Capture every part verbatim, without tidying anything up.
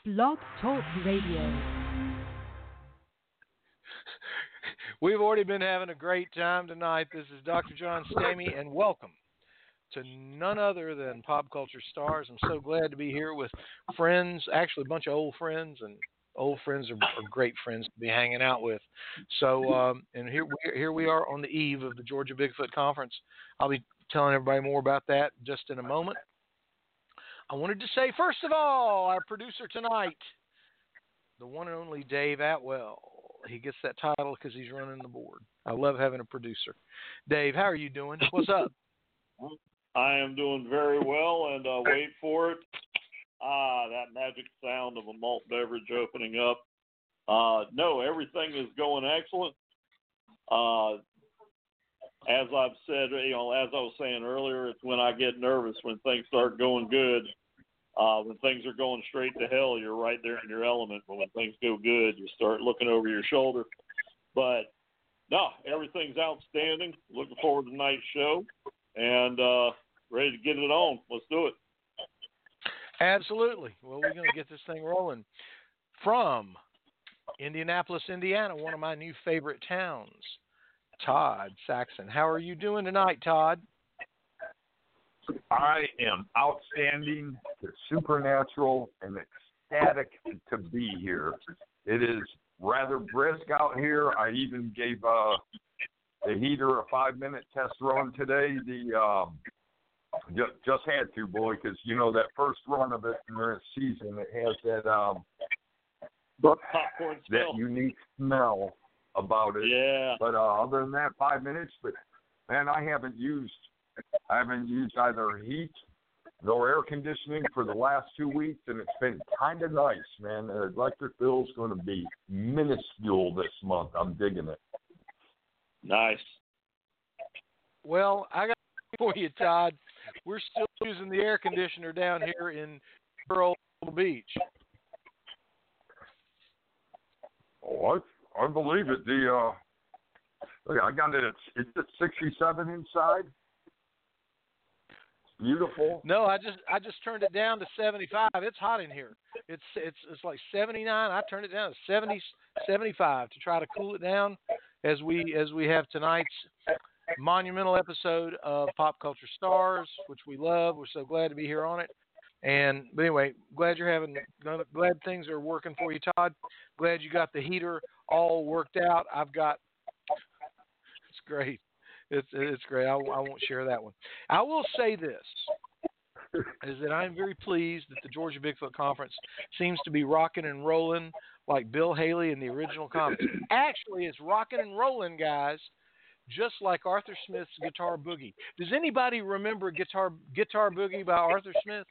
Blog Talk Radio. We've already been having a great time tonight. This is Doctor John Stamey, and welcome to none other than Pop Culture Stars. I'm so glad to be here with friends, actually a bunch of old friends, and old friends are, are great friends to be hanging out with. So, um, and here we, here we are on the eve of the Georgia Bigfoot Conference. I'll be telling everybody more about that just in a moment. I wanted to say, first of all, our producer tonight, the one and only Dave Atwell. He gets that title because he's running the board. I love having a producer. Dave, how are you doing? What's up? I am doing very well, and uh, wait for it. Ah, that magic sound of a malt beverage opening up. Uh, no, everything is going excellent. Uh, as I've said, you know, as I was saying earlier, it's when I get nervous when things start going good. Uh, when things are going straight to hell, you're right there in your element. But when things go good, you start looking over your shoulder. But, no, everything's outstanding. Looking forward to tonight's show. And uh, ready to get it on. Let's do it. Absolutely. Well, we're going to get this thing rolling. From Indianapolis, Indiana, one of my new favorite towns, Todd Saxon. How are you doing tonight, Todd? I am outstanding, supernatural, and ecstatic to be here. It is rather brisk out here. I even gave uh, the heater a five-minute test run today. The um, just, just had to, boy, because, you know, that first run of it in the season, it has that um, popcorn smell. That unique smell about it. Yeah. But uh, other than that, five minutes. But, man, I haven't used I haven't used either heat nor air conditioning for the last two weeks, and it's been kind of nice, man. The electric bill's going to be minuscule this month. I'm digging it. Nice. Well, I got for you, Todd. We're still using the air conditioner down here in Pearl Beach. Oh, I, I believe it. The uh, look, I got it. It's, it's at sixty-seven inside. Beautiful. No, I just I just turned it down to seventy-five. It's hot in here. It's it's it's like seventy-nine. I turned it down to seventy, seventy-five to try to cool it down as we as we have tonight's monumental episode of Pop Culture Stars, which we love. We're so glad to be here on it. And but anyway, glad you're having glad things are working for you, Todd. Glad you got the heater all worked out. I've got it's great. It's it's great. I, I won't share that one. I will say this, is that I'm very pleased that the Georgia Bigfoot Conference seems to be rocking and rolling like Bill Haley in the original comics. Actually, it's rocking and rolling, guys, just like Arthur Smith's Guitar Boogie. Does anybody remember Guitar Guitar Boogie by Arthur Smith?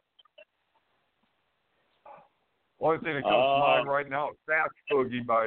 Only thing that comes uh, to mind right now is Fast Boogie by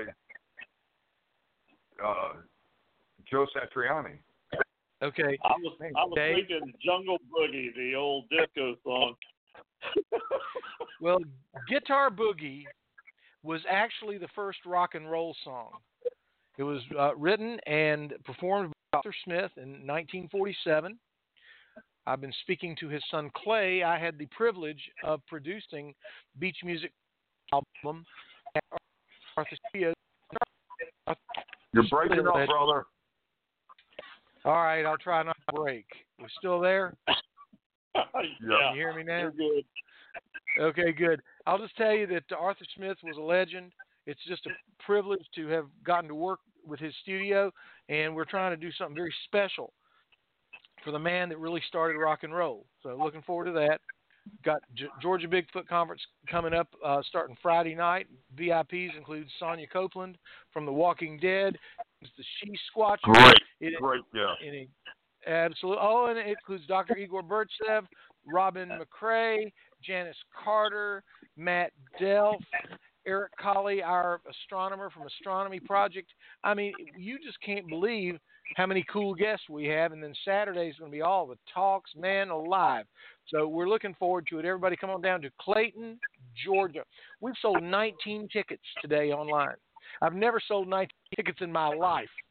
uh, Joe Satriani. Okay. I was I was Dave? thinking Jungle Boogie, the old disco song. Well, Guitar Boogie was actually the first rock and roll song. It was uh, written and performed by Arthur Smith in nineteen forty-seven. I've been speaking to his son Clay. I had the privilege of producing Beach Music album at Arthur Studios. You're breaking up, brother. All right, I'll try not to break. We're still there? Yeah. Can you hear me now? You're good. Okay, good. I'll just tell you that Arthur Smith was a legend. It's just a privilege to have gotten to work with his studio, and we're trying to do something very special for the man that really started rock and roll. So looking forward to that. Got G- Georgia Bigfoot Conference coming up uh, starting Friday night. V I Ps include Sonia Copeland from The Walking Dead. It's the She Squatcher. Great, it, great, yeah. It, absolutely. Oh, and it includes Doctor Igor Burtsev, Robin McCrae, Janice Carter, Matt Delf, Eric Colley, our astronomer from Astronomy Project. I mean, you just can't believe how many cool guests we have. And then Saturday is going to be all the talks, man, alive. So we're looking forward to it. Everybody come on down to Clayton, Georgia. We've sold nineteen tickets today online. I've never sold nineteen tickets in my life.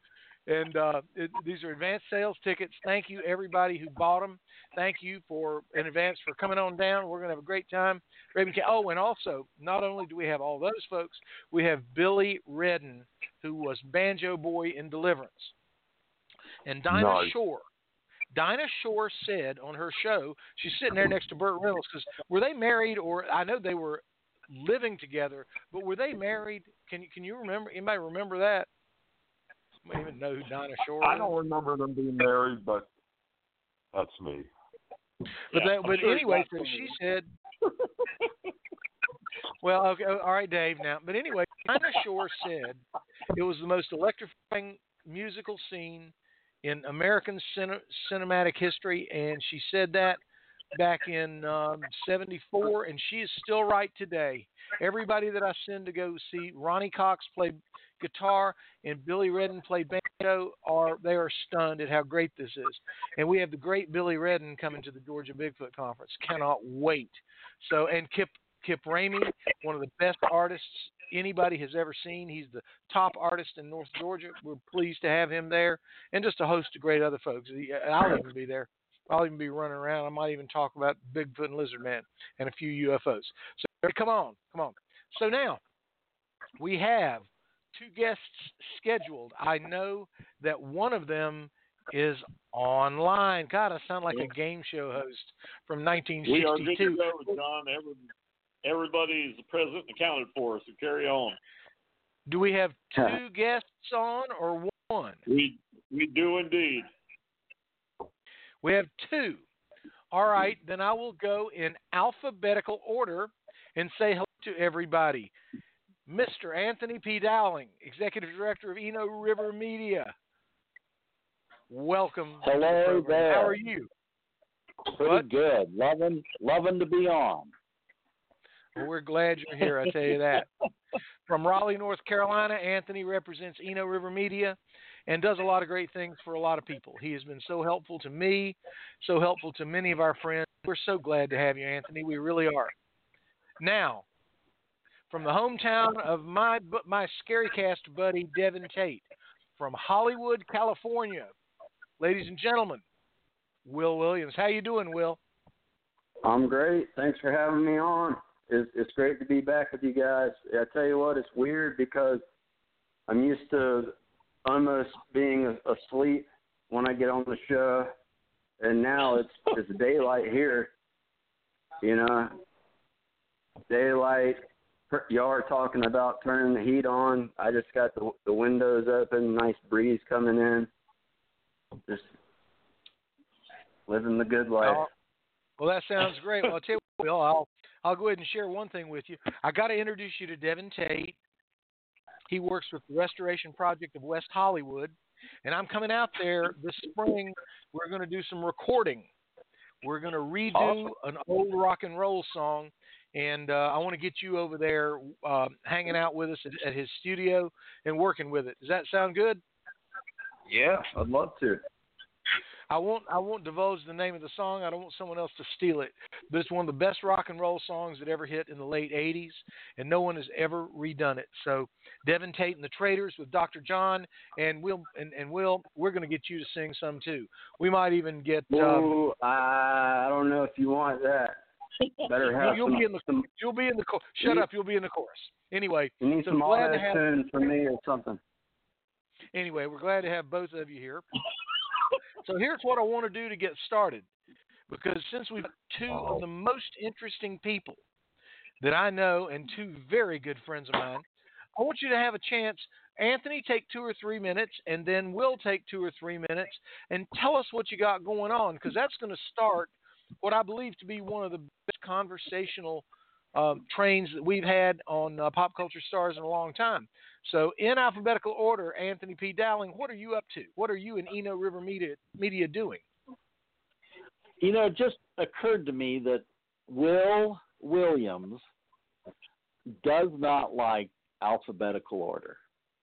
And uh, it, these are advanced sales tickets. Thank you, everybody who bought them. Thank you for in advance for coming on down. We're going to have a great time. Raven Ca- oh, and also, not only do we have all those folks, we have Billy Redden, who was Banjo Boy in Deliverance. And Dinah Nice. Shore. Dinah Shore said on her show, she's sitting there next to Burt Reynolds, because were they married, or I know they were living together, but were they married? Can you can you remember? Anybody remember that? I don't even know who Dinah Shore is. I don't remember them being married, but that's me. But Yeah, that, I'm but sure anyway, it's so not she said. Well, okay, all right, Dave. Now, but anyway, Dinah Shore said it was the most electrifying musical scene in American cin- cinematic history, and she said that back in um, seventy-four, and she is still right today. Everybody that I send to go see Ronnie Cox play guitar and Billy Redden play banjo are they are stunned at how great this is. And we have the great Billy Redden coming to the Georgia Bigfoot Conference. Cannot wait. So and Kip Kip Ramey, one of the best artists anybody has ever seen. He's the top artist in North Georgia. We're pleased to have him there, and just a host of great other folks. I'll even be there. I'll even be running around. I might even talk about Bigfoot and Lizard Man and a few U F Os. So come on, come on. So now we have two guests scheduled. I know that one of them is online. God, I sound like a game show host from nineteen sixty-two. We are good to go, John. Every, everybody's present and accounted for, so carry on. Do we have two guests on or one? We we do indeed. We have two. All right, then I will go in alphabetical order and say hello to everybody. Mister Anthony P. Dowling, Executive Director of Eno River Media. Welcome. Hello to the there. How are you? Pretty What? good. Loving, loving to be on. Well, we're glad you're here, I tell you that. From Raleigh, North Carolina, Anthony represents Eno River Media and does a lot of great things for a lot of people. He has been so helpful to me, so helpful to many of our friends. We're so glad to have you, Anthony. We really are. Now, from the hometown of my my Scarycast buddy, Devin Tate, from Hollywood, California, ladies and gentlemen, Will Williams. How you doing, Will? I'm great. Thanks for having me on. It's, it's great to be back with you guys. I tell you what, it's weird because I'm used to almost being asleep when I get on the show, and now it's it's daylight here. You know, daylight. Y'all are talking about turning the heat on. I just got the the windows open, nice breeze coming in. Just living the good life. Oh, well, that sounds great. Well, I'll tell you what, Will, I'll I'll go ahead and share one thing with you. I got to introduce you to Devin Tate. He works with the Restoration Project of West Hollywood, and I'm coming out there this spring. We're going to do some recording. We're going to redo Awesome. an old rock and roll song, and uh, I want to get you over there uh, hanging out with us at, at his studio and working with it. Does that sound good? Yeah, I'd love to. I won't I won't divulge the name of the song. I don't want someone else to steal it. But it's one of the best rock and roll songs that ever hit in the late eighties, and no one has ever redone it. So Devin Tate and the Traders with Doctor John and Will and, and Will, we're going to get you to sing some too. We might even get. Um, Ooh, I don't know if you want that. Better have you'll some, be in the some. you'll be in the chorus. Shut up! You'll be in the chorus. Anyway, You need so some glad to auto have. tune for me or something. Anyway, we're glad to have both of you here. So here's what I want to do to get started, because since we've got two of the most interesting people that I know and two very good friends of mine, I want you to have a chance. Anthony, take two or three minutes, and then we'll take two or three minutes and tell us what you got going on, because that's going to start what I believe to be one of the best conversational um, trains that we've had on uh, Pop Culture Stars in a long time. So in alphabetical order, Anthony P. Dowling, what are you up to? What are you and Eno River Media, Media doing? You know, it just occurred to me that Will Williams does not like alphabetical order.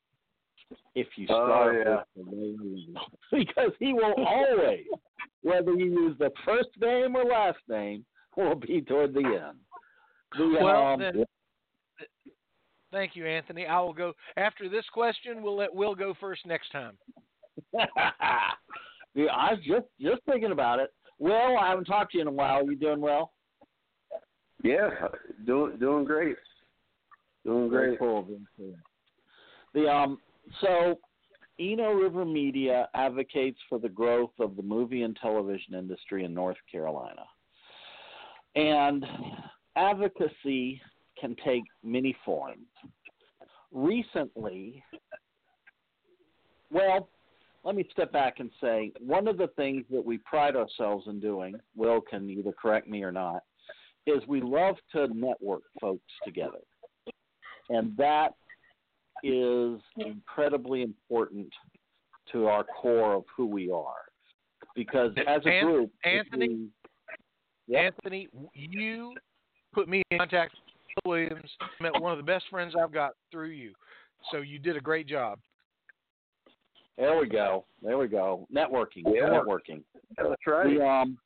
If you Oh, start yeah. with the name, because he will always, whether you use the first name or last name, will be toward the end. The, Well, um, then, thank you, Anthony. I will go after this question. We'll let Will go first next time. Yeah, I was just just thinking about it. Well, I haven't talked to you in a while. You doing well? Yeah, doing doing great. Doing great. Very cool. The um so Eno River Media advocates for the growth of the movie and television industry in North Carolina. And advocacy can take many forms. Recently, well, let me step back and say one of the things that we pride ourselves in doing, Will can either correct me or not, is we love to network folks together. And that is incredibly important to our core of who we are. Because as a group, Anthony, we, yep. Anthony, you put me in contact with Will Williams. Met one of the best friends I've got through you. So you did a great job. There we go. There we go. Networking. Yeah. Networking. That's right. The, um,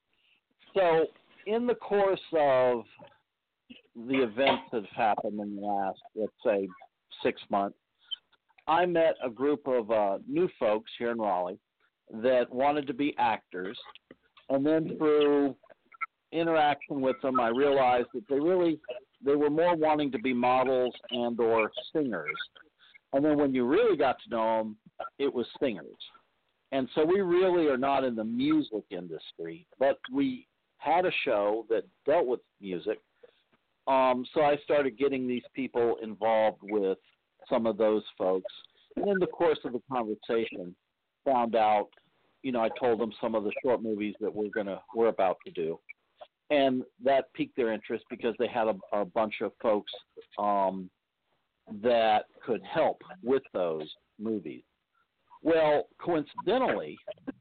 so in the course of the events that have happened in the last, let's say, six months, I met a group of uh, new folks here in Raleigh that wanted to be actors. And then through interaction with them, I realized that they really, they were more wanting to be models and or singers. And then when you really got to know them, it was singers. And so we really are not in the music industry, but we had a show that dealt with music. Um, so I started getting these people involved with some of those folks. And in the course of the conversation, found out, you know, I told them some of the short movies that we're gonna we're about to do, and that piqued their interest because they had a, a bunch of folks um, that could help with those movies. Well, coincidentally,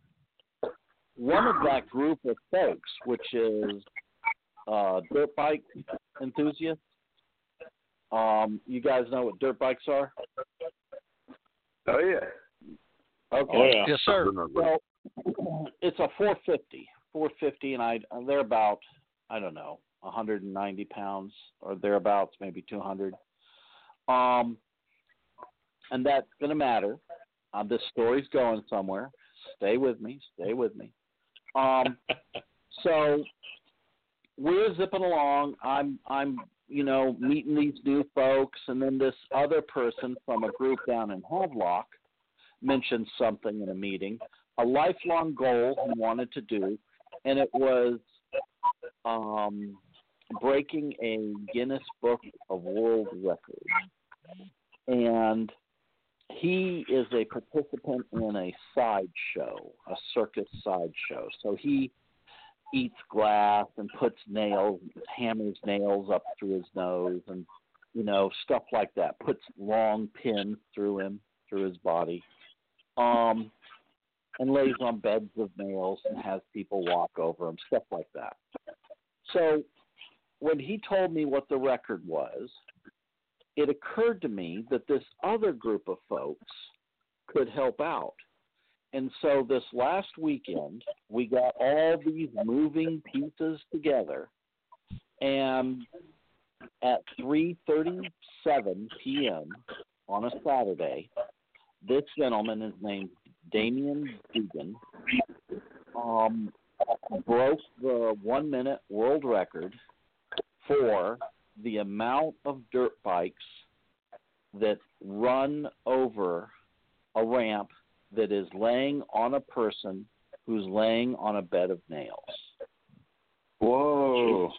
one of that group of folks, which is uh, dirt bike enthusiasts, um, you guys know what dirt bikes are? Oh yeah. Okay. Oh, yeah. Yes, sir. Well, it's a four fifty, four fifty, and I they're about I don't know one hundred ninety pounds or thereabouts, maybe two hundred. Um, and that's gonna matter. Um, this story's going somewhere. Stay with me. Stay with me. Um, so we're zipping along. I'm I'm you know meeting these new folks, and then this other person from a group down in Havelock mentioned something in a meeting, a lifelong goal he wanted to do, and it was um, breaking a Guinness Book of World Records. And he is a participant in a sideshow, a circus sideshow. So he eats glass and puts nails, hammers nails up through his nose and, you know, stuff like that, puts long pins through him, through his body. Um, and lays on beds of nails and has people walk over him, stuff like that. So when he told me what the record was, it occurred to me that this other group of folks could help out. And so this last weekend, we got all these moving pieces together, and at three thirty-seven p.m. on a Saturday, this gentleman is named Damien Dugan, um, broke the one-minute world record for the amount of dirt bikes that run over a ramp that is laying on a person who's laying on a bed of nails. Whoa.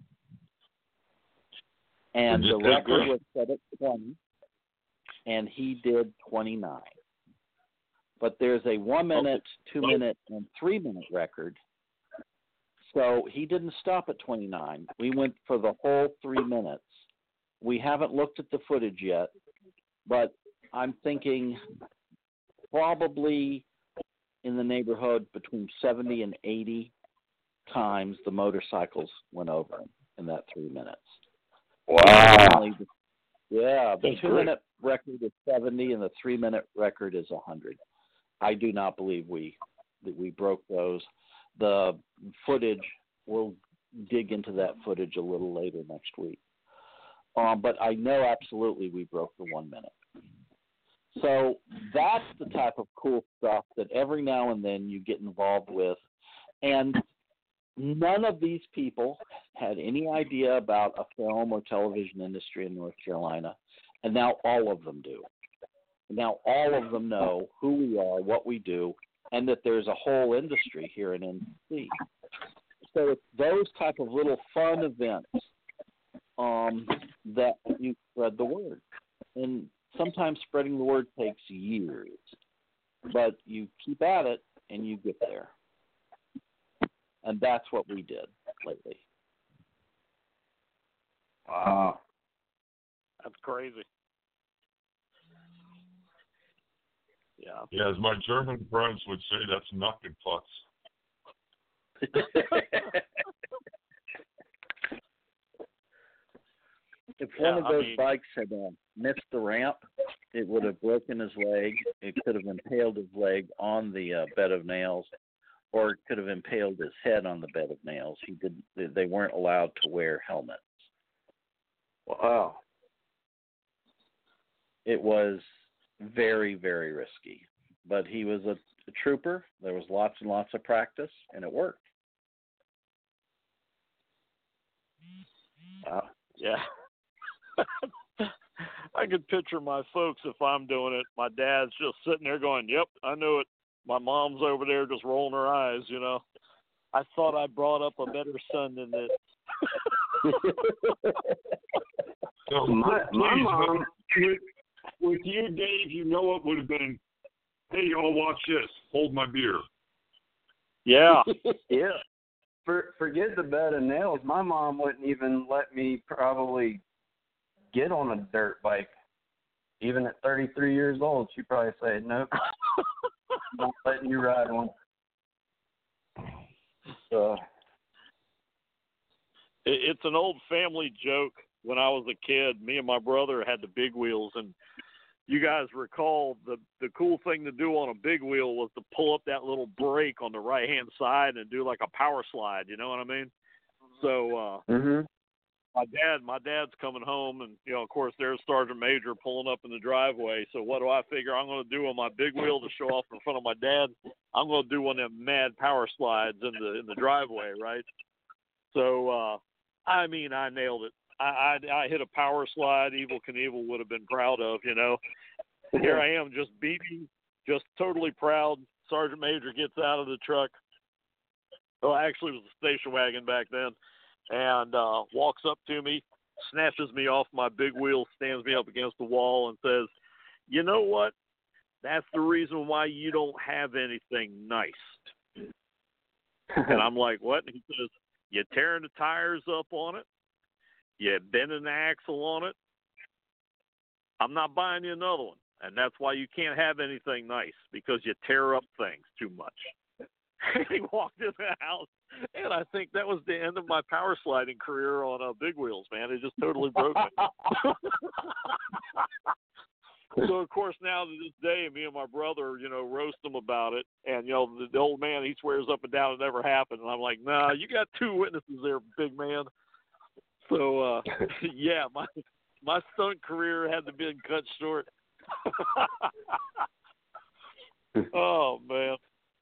And the record was set at twenty. And he did twenty-nine. But there's a one-minute, two-minute, and three-minute record. So he didn't stop at twenty-nine. We went for the whole three minutes. We haven't looked at the footage yet, but I'm thinking probably in the neighborhood between seventy and eighty times the motorcycles went over him in that three minutes. Wow. Yeah, the That's two-minute record is seventy, and the three-minute record is one hundred. I do not believe we that we broke those. The footage, we'll dig into that footage a little later next week. Um, but I know absolutely we broke the one minute. So that's the type of cool stuff that every now and then you get involved with. And none of these people had any idea about a film or television industry in North Carolina, and now all of them do. Now all of them know who we are, what we do, and that there's a whole industry here in N C. So it's those type of little fun events um, that you spread the word. And sometimes spreading the word takes years, but you keep at it and you get there. And that's what we did lately. Wow. That's crazy. Yeah. Yeah, as my German friends would say, that's Nackenplatz. If one Yeah, of I those mean- bikes had uh, missed the ramp, it would have broken his leg. It could have impaled his leg on the uh, bed of nails, or it could have impaled his head on the bed of nails. He did. They weren't allowed to wear helmets. Wow. It was very, very risky. But he was a, a trooper. There was lots and lots of practice, and it worked. Wow. Yeah. I could picture my folks if I'm doing it. My dad's just sitting there going, "Yep, I know it." My mom's over there just rolling her eyes, you know. I thought I brought up a better son than this. So, My, my please, mom. With, with you, Dave, you know it would have been, hey, y'all watch this. Hold my beer. Yeah. Yeah. For, forget the bed of nails. My mom wouldn't even let me probably get on a dirt bike. Even at thirty-three years old, she'd probably say, nope, not letting you ride one. So, It- It's an old family joke. When I was a kid, me and my brother had the big wheels, and you guys recall the the cool thing to do on a big wheel was to pull up that little brake on the right hand side and do like a power slide. You know what I mean? So uh, hmm my dad, my dad's coming home, and you know, of course, there's Sergeant Major pulling up in the driveway. So what do I figure I'm going to do on my big wheel to show off in front of my dad? I'm going to do one of them mad power slides in the in the driveway, right? So uh, I mean, I nailed it. I, I I hit a power slide Evel Knievel would have been proud of, you know. Here I am just beating, just totally proud. Sergeant Major gets out of the truck. Oh, actually, it was a station wagon back then. And uh, walks up to me, snatches me off my big wheel, stands me up against the wall, and says, "You know what? That's the reason why you don't have anything nice." And I'm like, "What?" And he says, "You're tearing the tires up on it. You're bending the axle on it. I'm not buying you another one. And that's why you can't have anything nice, because you tear up things too much." And he walked in the house, and I think that was the end of my power sliding career on uh, big wheels, man. It just totally broke me. So, of course, now to this day, me and my brother, you know, roast him about it. And, you know, the, the old man, he swears up and down it never happened. And I'm like, nah, you got two witnesses there, big man. So, uh, yeah, my my stunt career had to be cut short. Oh, man.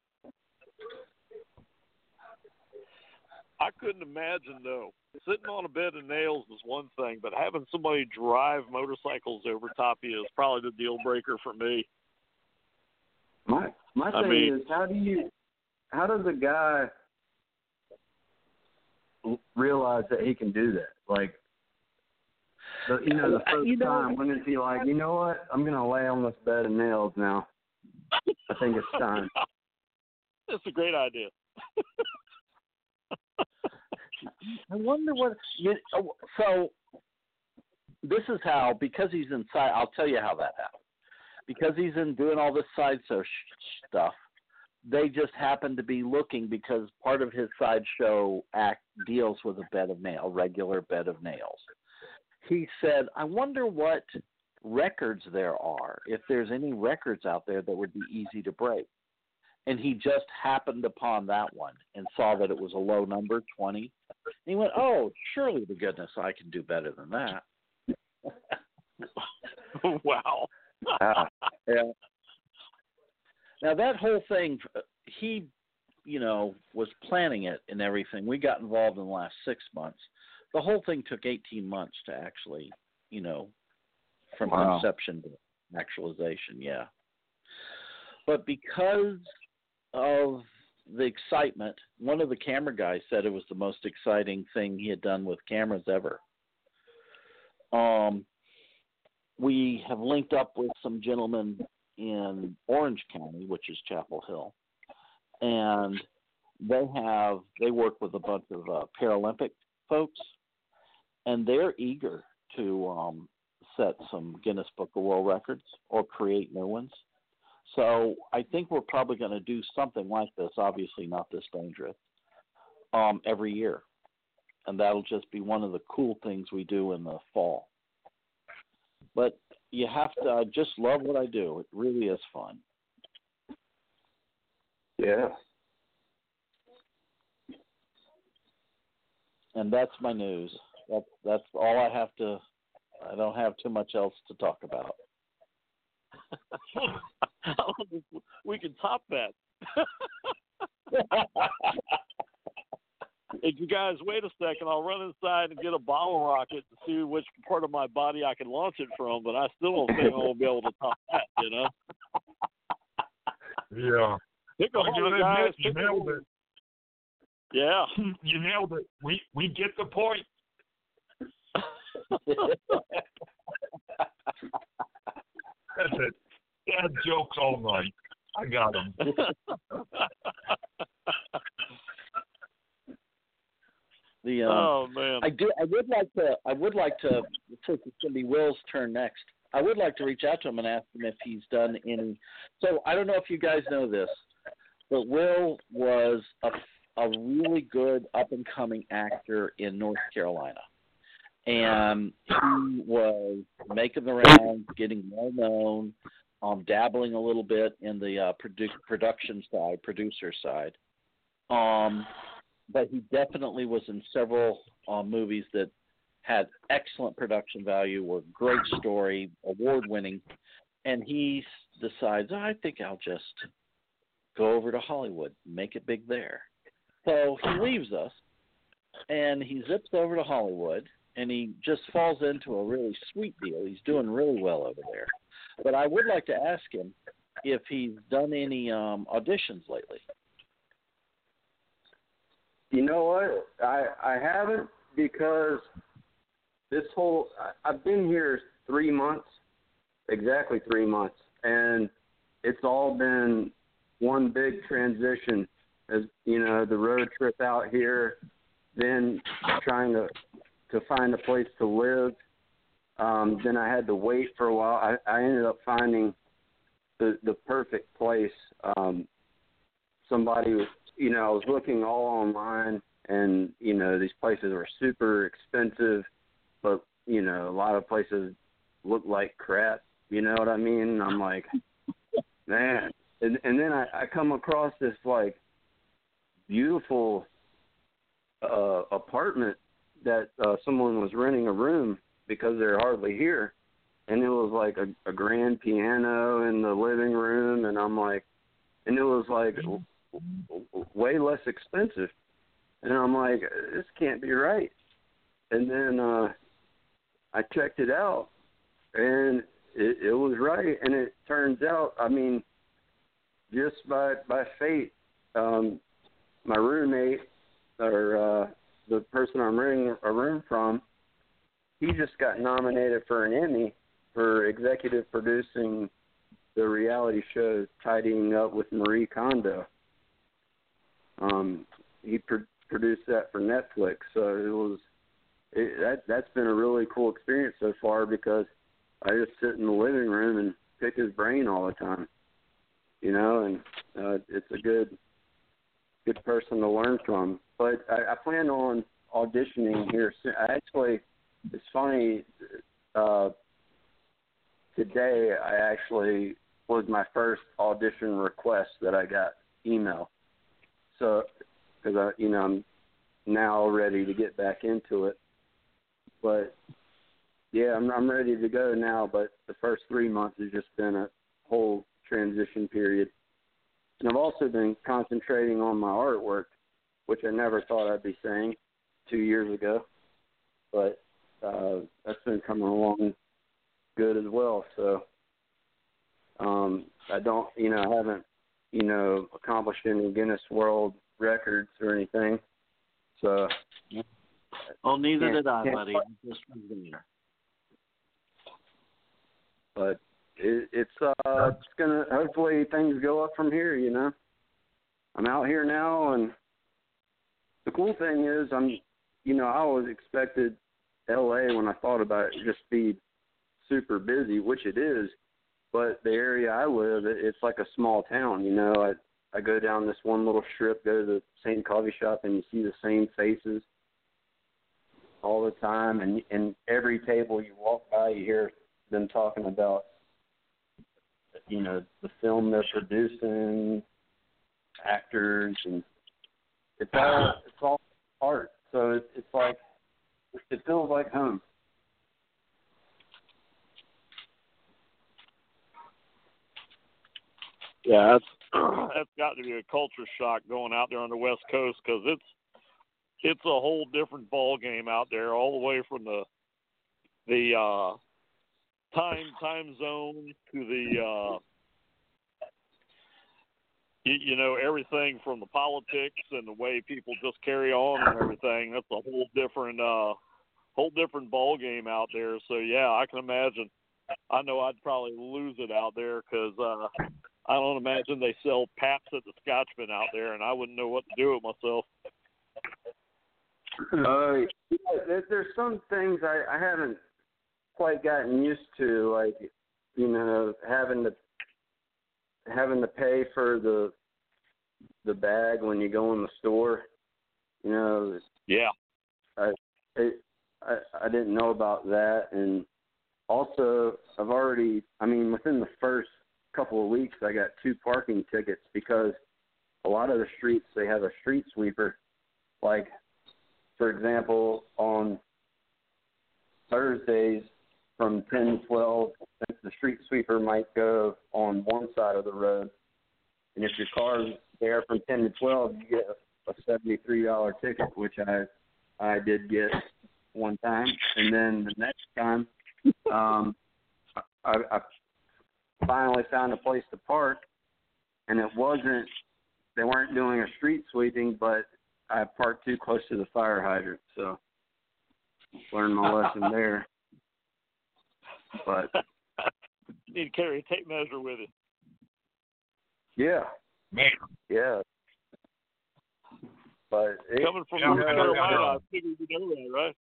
I couldn't imagine, though. Sitting on a bed of nails is one thing, but having somebody drive motorcycles over top of you is probably the deal breaker for me. My my I thing mean- is, how do you, how does a guy realize that he can do that? Like, the, you know, the first You know- time, when is he like, you know what, I'm gonna lay on this bed of nails now. I think it's time. That's a great idea. I wonder what. You, so this is how, because he's inside. I'll tell you how that happened. Because he's in doing all this sideshow sh- stuff, they just happened to be looking, because part of his sideshow act deals with a bed of nails, a regular bed of nails. He said, "I wonder what records there are. If there's any records out there that would be easy to break." And he just happened upon that one and saw that it was a low number, twenty. And he went, "Oh, surely to goodness I can do better than that." Wow. Ah. Yeah. Now that whole thing, he, you know, was planning it and everything. We got involved in the last six months. The whole thing took eighteen months to actually, you know, from Wow. conception to actualization. Yeah. But because of the excitement, one of the camera guys said it was the most exciting thing he had done with cameras ever. Um, we have linked up with some gentlemen in Orange County, which is Chapel Hill, and they have they work with a bunch of uh, Paralympic folks, and they're eager to um, set some Guinness Book of World Records or create new ones. So I think we're probably going to do something like this, obviously not this dangerous, um, every year. And that'll just be one of the cool things we do in the fall. But you have to I just love what I do. It really is fun. Yeah. And that's my news. That's, that's all I have to, I don't have too much else to talk about. We can top that. If you guys wait a second, I'll run inside and get a bottle rocket to see which part of my body I can launch it from, but I still don't think I'll be able to top that, you know? Yeah. Pick a I hole, gotta guys. admit, you Pick a nailed hole. it. Yeah. You nailed it. We we get the point. That's it. Dad jokes all night. I got them. The um, Oh man. I do. I would like to. I would like to. Since it's going to be Will's turn next, I would like to reach out to him and ask him if he's done any. So I don't know if you guys know this, but Will was a, a really good up and coming actor in North Carolina, and he was making the rounds, getting well known, um, dabbling a little bit in the uh, produ- production side, producer side. Um, but he definitely was in several uh, movies that had excellent production value, were great story, award-winning, and he decides, oh, I think I'll just go over to Hollywood, make it big there. So he leaves us, and he zips over to Hollywood, and he just falls into a really sweet deal. He's doing really well over there. But I would like to ask him if he's done any um, auditions lately. You know what? I I haven't, because this whole I, I've been here three months, exactly three months, and it's all been one big transition. As you know, the road trip out here, then trying to to find a place to live. Um, then I had to wait for a while. I, I ended up finding the the perfect place. Um, somebody was, you know, I was looking all online, and you know, these places were super expensive, but you know, a lot of places look like crap. You know what I mean? And I'm like, man. And and then I, I come across this like beautiful uh, apartment that uh, someone was renting a room because they're hardly here, and it was like a, a grand piano in the living room, and I'm like, and it was like w- w- way less expensive, and I'm like, this can't be right. And then uh, I checked it out, and it, it was right. And it turns out, I mean, just by by fate, um, my roommate, or uh, the person I'm renting a room from, he just got nominated for an Emmy for executive producing the reality show Tidying Up with Marie Kondo. Um, he pro- produced that for Netflix, so it was it, that that's been a really cool experience so far, because I just sit in the living room and pick his brain all the time, you know, and uh, it's a good good person to learn from. But I, I plan on auditioning here soon. I actually. It's funny, uh, today I actually was my first audition request that I got email. So, because I, you know, I'm now ready to get back into it. But yeah, I'm I'm ready to go now. But the first three months has just been a, whole transition period. And I've also been concentrating on my artwork, which I never thought I'd be saying two years ago. But uh, that's been coming along good as well. So um, I don't, you know, I haven't, you know, accomplished any Guinness World Records or anything. So. Oh, neither did I, can't, buddy. I just was there. But it, it's uh, it's gonna hopefully things go up from here. You know, I'm out here now, and the cool thing is I'm, you know, I always expected L A when I thought about it just be super busy, which it is. But the area I live, it, it's like a small town. You know, I I go down this one little strip, go to the same coffee shop, and you see the same faces all the time, and and every table you walk by, you hear them talking about, you know, the film they're producing, actors, and it's all it's all art. So it's it's like it feels like home. Yeah, that's that's got to be a culture shock going out there on the West Coast, because it's it's a whole different ball game out there, all the way from the the uh, time time zone to the uh, you, you know, everything from the politics and the way people just carry on and everything. That's a whole different uh, whole different ball game out there. So yeah, I can imagine. I know I'd probably lose it out there, because uh, I don't imagine they sell Paps at the Scotchman out there, and I wouldn't know what to do with myself. Uh, yeah, there, there's some things I, I haven't quite gotten used to, like, you know, having to having to pay for the the bag when you go in the store. You know. Yeah. I it, I I didn't know about that, and also I've already. I mean, within the first couple of weeks, I got two parking tickets because a lot of the streets, they have a street sweeper. Like, for example, on Thursdays from ten to twelve, the street sweeper might go on one side of the road. And if your car's there from ten to twelve, you get a seventy-three dollars ticket, which I I did get one time. And then the next time, um, I, I finally found a place to park, and it wasn't, they weren't doing a street sweeping, but I parked too close to the fire hydrant, so learned my lesson there. But you need to carry a tape measure with you. Yeah, man, yeah. But it, coming from yeah, North yeah, Carolina, yeah. I figured you know that, right?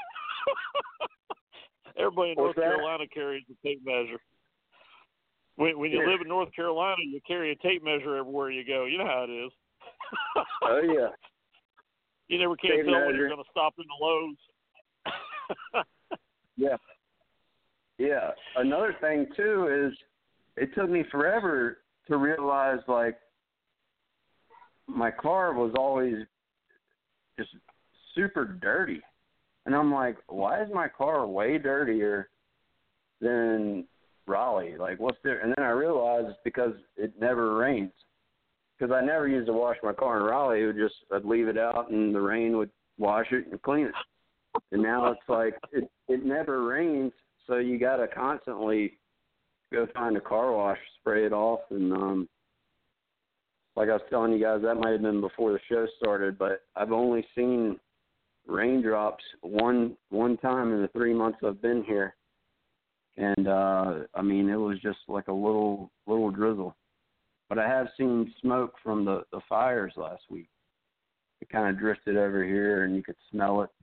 Everybody in What's North that? Carolina carries a tape measure. When when you Yeah. live in North Carolina, you carry a tape measure everywhere you go. You know how it is. Oh yeah. You never can Tape tell when measure. you're going to stop in the Lowe's. Yeah. Yeah. Another thing too is it took me forever to realize, like, my car was always just super dirty. And I'm like, why is my car way dirtier than Raleigh? Like, what's there? And then I realized it's because it never rains. Because I never used to wash my car in Raleigh. It would just, I'd leave it out and the rain would wash it and clean it. And now it's like, it, it never rains, so you got to constantly go find a car wash, spray it off. And um, like I was telling you guys, that might have been before the show started, but I've only seen raindrops one one time in the three months I've been here. And, uh, I mean, it was just like a little little drizzle. But I have seen smoke from the, the fires last week. It kind of drifted over here, and you could smell it.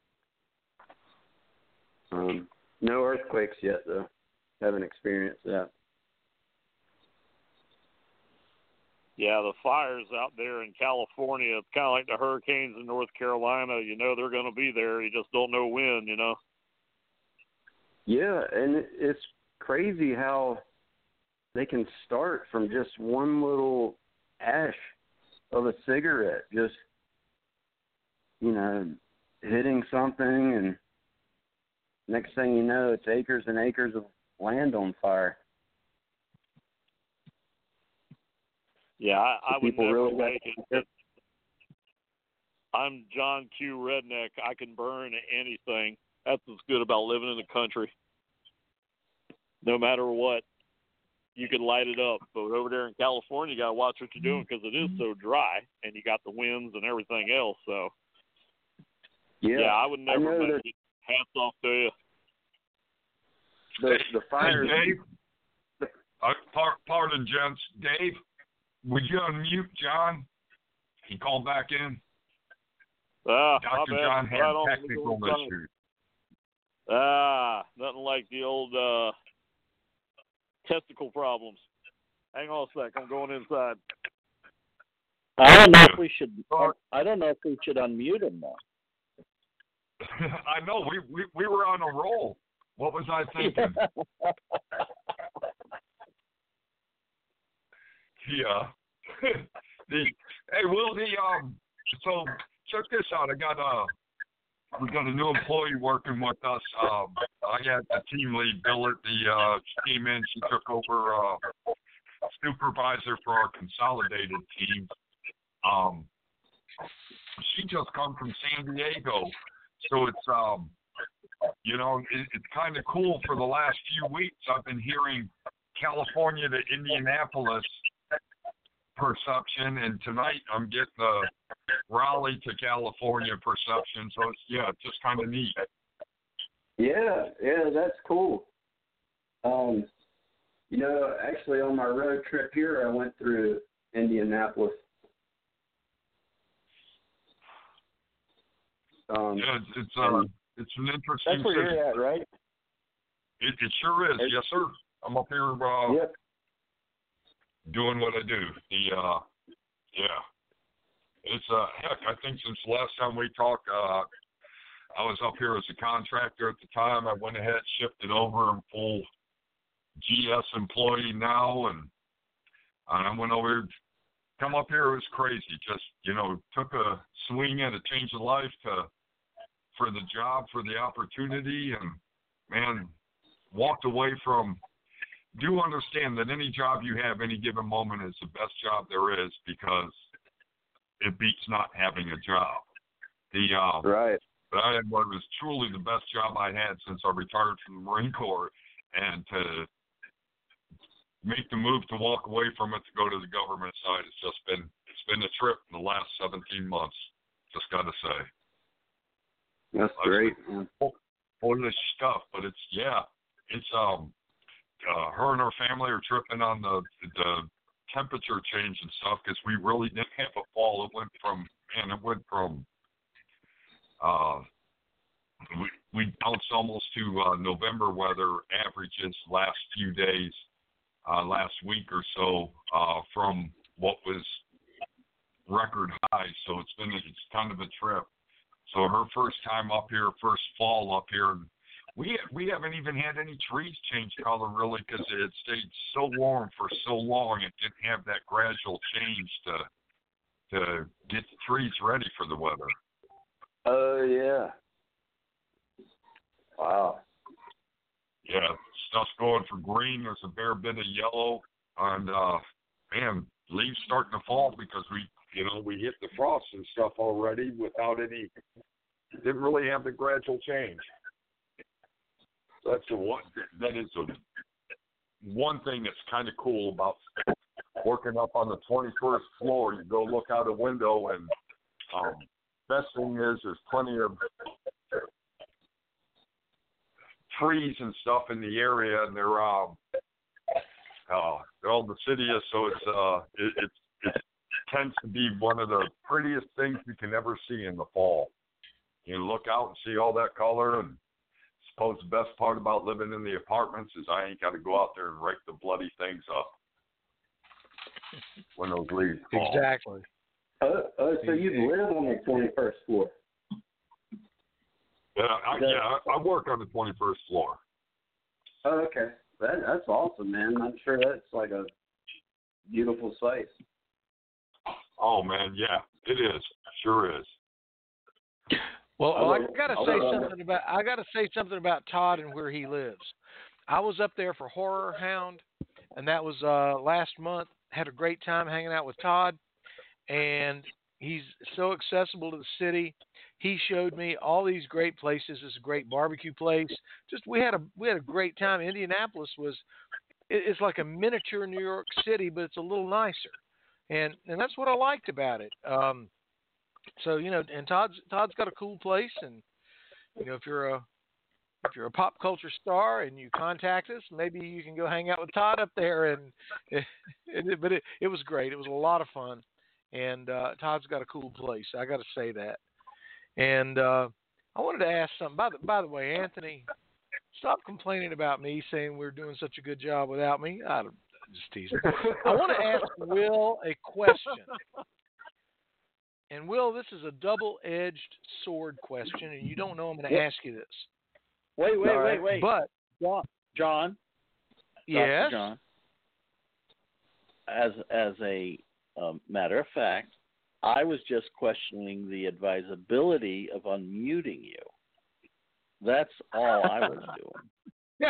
Um, no earthquakes yet, though. Haven't experienced that. Yeah, the fires out there in California, it's kind of like the hurricanes in North Carolina. You know they're going to be there. You just don't know when, you know. Yeah, and it, it's crazy how they can start from just one little ash of a cigarette, just, you know, hitting something, and next thing you know, it's acres and acres of land on fire. Yeah, I, I would people never really make it. I'm John Q. Redneck. I can burn anything. That's what's good about living in the country. No matter what, you can light it up. But over there in California, you got to watch what you're doing because it is so dry, and you got the winds and everything else. So, Yeah, yeah I would I never know make that it. Hats off to you. the the fires. Hey, Dave. Uh, par- pardon, gents. Dave, would you unmute John? He called back in. Ah, Doctor my bad. John had Right on. technical issues. Ah, nothing like the old uh, testicle problems. Hang on a sec. I'm going inside. I don't know if we should. I don't know if we should unmute him now. I know we, we we were on a roll. What was I thinking? Yeah. the hey, Will the um. So check this out. I got a we got a new employee working with us. Um, I had the team lead, Billett. The uh, she came in. She took over uh, supervisor for our consolidated team. Um, she just come from San Diego, so it's um. You know, it, it's kind of cool. For the last few weeks, I've been hearing California to Indianapolis perception, and tonight I'm getting the Raleigh to California perception. So it's yeah, it's just kind of neat. Yeah, yeah, that's cool. Um, you know, actually on my road trip here, I went through Indianapolis. Um, Yeah, it's it's, uh, it's an interesting That's where city. you're at, right? It, it sure is. Yes, sir. I'm up here uh, yep. doing what I do. The uh, yeah, it's uh, heck. I think since the last time we talked, uh, I was up here as a contractor at the time. I went ahead, shifted over. I'm full G S employee now, and and I went over. Come up here, it was crazy. Just you know, took a swing at a change of life to for the job, for the opportunity, and man, walked away from. Do understand that any job you have, any given moment, is the best job there is because it beats not having a job. The um, Right. But I had what was truly the best job I had since I retired from the Marine Corps, and to make the move to walk away from it to go to the government side, it's just been it's been a trip in the last seventeen months. Just got to say. That's great. Foolish stuff, but it's yeah, it's um. Uh, her and her family are tripping on the the temperature change and stuff because we really didn't have a fall. It went from man, it went from uh, we we bounced almost to uh, November weather averages last few days, uh, last week or so uh, from what was record high. So it's been it's kind of a trip. So her first time up here, first fall up here. We we haven't even had any trees change color really because it stayed so warm for so long. It didn't have that gradual change to to get the trees ready for the weather. Oh yeah. Wow. Yeah, stuff's going for green. There's a bare bit of yellow, and uh, man, leaves starting to fall because we you know we hit the frost and stuff already without any. Didn't really have the gradual change. That's a one. That is a one thing that's kind of cool about working up on the twenty-first floor. You go look out a window, and um, best thing is there's plenty of trees and stuff in the area, and they're um, uh, they're all deciduous, so it's uh, it, it it tends to be one of the prettiest things you can ever see in the fall. You look out and see all that color, and I suppose the best part about living in the apartments is I ain't got to go out there and rake the bloody things up when those leaves fall. Exactly. Oh, oh so you live on the twenty-first floor? Yeah, I, yeah, I work on the twenty-first floor. Oh, okay. That that's awesome, man. I'm sure that's like a beautiful sight. Oh man, yeah, it is. Sure is. Well, well I I'll- got to I'll- say I'll- something about I got to say something about Todd and where he lives. I was up there for Horror Hound, and that was uh, last month. had a great time hanging out with Todd, and he's so accessible to the city. He showed me all these great places. It's a great barbecue place. Just we had a we had a great time. Indianapolis was it, it's like a miniature New York City, but it's a little nicer, and and that's what I liked about it. Um, so you know, and Todd's Todd's got a cool place, and you know, if you're a if you're a pop culture star and you contact us, maybe you can go hang out with Todd up there. And, and but it, it was great. It was a lot of fun, and uh, Todd's got a cool place. I got to say that. And uh, I wanted to ask something. By the, by the way, Anthony, stop complaining about me saying we're doing such a good job without me. I don't, I'm just teasing. I want to ask Will a question. And Will, this is a double-edged sword question, and you don't know I'm going to ask you this. Wait, wait, right. wait, wait. But John, John, yes, John. As as a um, matter of fact, I was just questioning the advisability of unmuting you. That's all I was doing.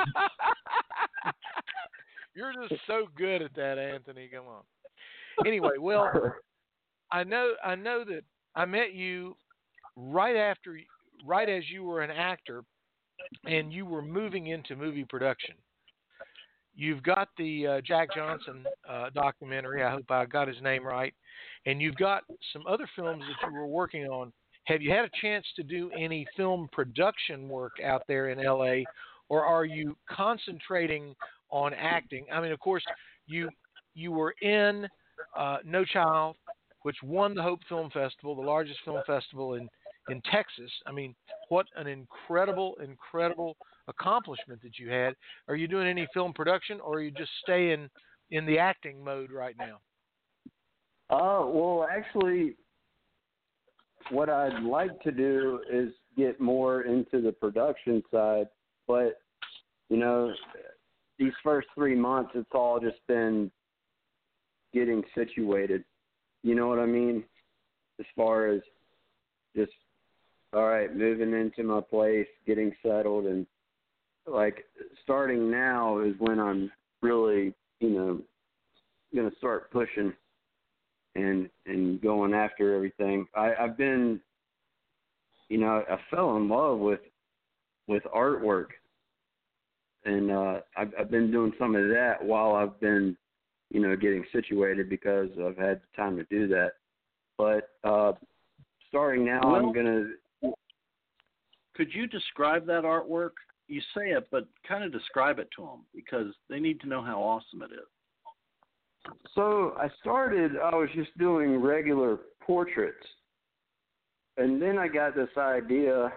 You're just so good at that, Anthony. Come on. Anyway, well, I know I know that I met you right after, right as you were an actor, and you were moving into movie production. You've got the uh, Jack Johnson uh, documentary. I hope I got his name right. And you've got some other films that you were working on. Have you had a chance to do any film production work out there in L A, or are you concentrating on acting? I mean, of course, you you were in uh, No Child, which won the Hope Film Festival, the largest film festival in, in Texas. I mean, what an incredible, incredible accomplishment that you had. Are you doing any film production, or are you just staying in the acting mode right now? Uh, well, actually, what I'd like to do is get more into the production side, but, you know, these first three months, it's all just been getting situated. You know what I mean? As far as just, all right, moving into my place, getting settled, and like starting now is when I'm really, you know, going to start pushing and and going after everything. I, I've been, you know, I fell in love with with artwork, and uh, I've, I've been doing some of that while I've been, you know, getting situated because I've had time to do that. But uh, starting now, well, I'm going to. Could you describe that artwork? You say it, but kind of describe it to them because they need to know how awesome it is. So I started, I was just doing regular portraits. And then I got this idea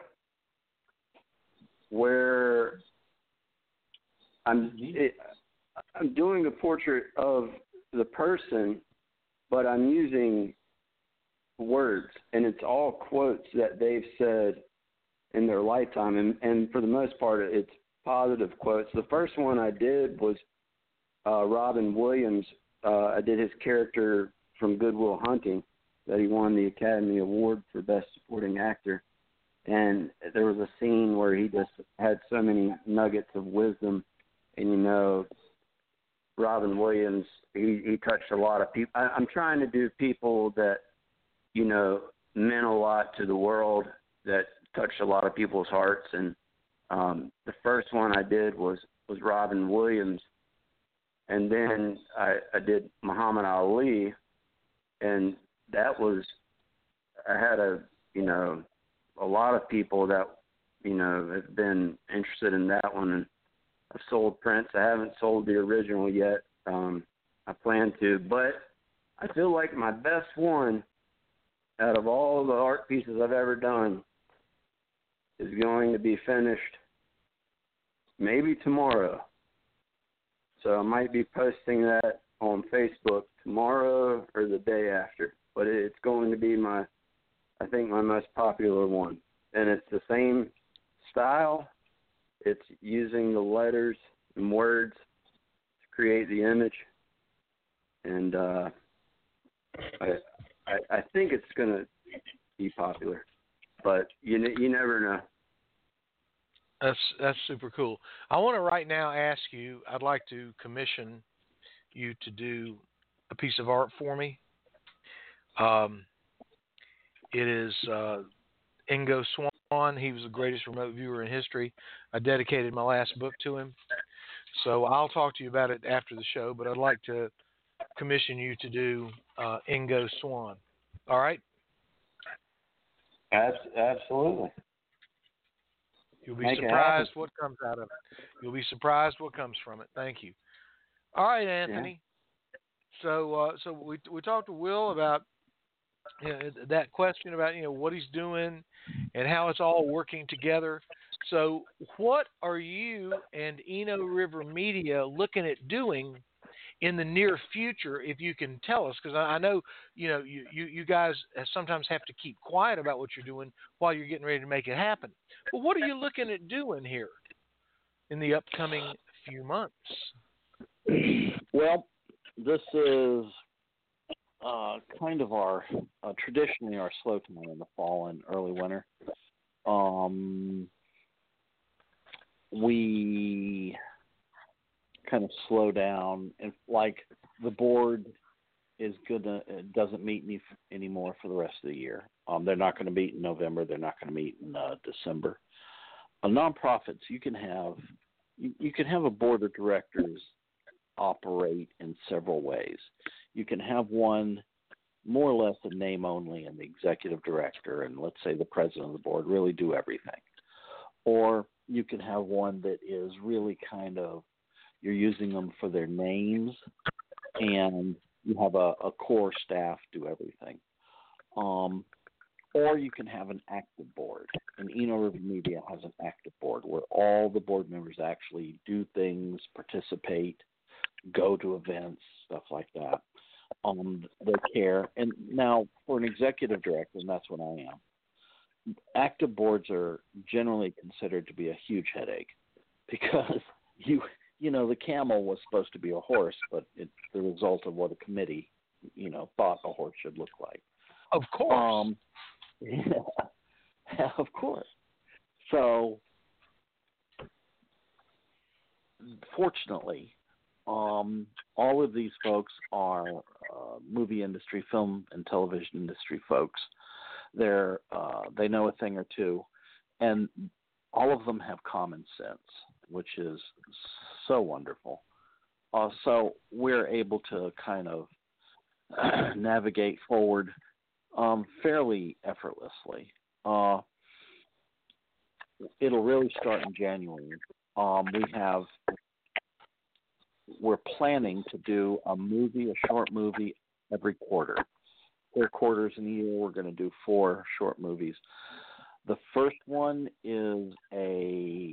where I'm it, I'm doing a portrait of the person, but I'm using words, and it's all quotes that they've said in their lifetime, and, and for the most part, it's positive quotes. The first one I did was uh, Robin Williams. Uh, I did his character from Good Will Hunting that he won the Academy Award for Best Supporting Actor. And there was a scene where he just had so many nuggets of wisdom. And, you know, Robin Williams, he, he touched a lot of people. I, I'm trying to do people that, you know, meant a lot to the world, that touched a lot of people's hearts. And um, the first one I did was, was Robin Williams. And then I, I did Muhammad Ali, and that was, I had a, you know, a lot of people that, you know, have been interested in that one. And I've sold prints. I haven't sold the original yet. Um, I plan to, but I feel like my best one out of all the art pieces I've ever done is going to be finished maybe tomorrow. So I might be posting that on Facebook tomorrow or the day after. But it's going to be my, I think, my most popular one. And it's the same style. It's using the letters and words to create the image. And uh, I, I I think it's going to be popular. But you you never know. That's that's super cool. I want to right now ask you, I'd like to commission you to do a piece of art for me. Um, it is uh, Ingo Swann. He was the greatest remote viewer in history. I dedicated my last book to him. So I'll talk to you about it after the show, but I'd like to commission you to do uh, Ingo Swann. All right? Absolutely. You'll be Make surprised what comes out of it. You'll be surprised what comes from it. Thank you. All right, Anthony. Yeah. So, uh, so we we talked to Will about you know, that question about you know what he's doing and how it's all working together. So, what are you and Eno River Media looking at doing in the near future, if you can tell us? Because I, I know you know you, you you guys sometimes have to keep quiet about what you're doing while you're getting ready to make it happen. But what are you looking at doing here in the upcoming few months? Well, this is uh, kind of our uh, traditionally our slow time in the fall and early winter. Um, we kind of slow down, and like the board is gonna doesn't meet any anymore for the rest of the year. Um, they're not going to meet in November. They're not going to meet in uh, December. Uh, nonprofits, you can have you, you can have a board of directors operate in several ways. You can have one more or less a name only, and the executive director and let's say the president of the board really do everything. Or you can have one that is really kind of you're using them for their names, and you have a, a core staff do everything. Um, or you can have an active board. And Eno River Media has an active board where all the board members actually do things, participate, go to events, stuff like that. Um, they care. And now for an executive director, and that's what I am, active boards are generally considered to be a huge headache because you – you know, the camel was supposed to be a horse, but it's the result of what a committee, you know, thought a horse should look like. Of course. Um, yeah, of course. So, fortunately, um, all of these folks are uh, movie industry, film and television industry folks. They're uh, they know a thing or two, and all of them have common sense, which is so wonderful. Uh, so we're able to kind of navigate forward um, fairly effortlessly. Uh, it'll really start in January. Um, we have, we're planning to do a movie, a short movie every quarter. Four quarters in a year, we're going to do four short movies. The first one is a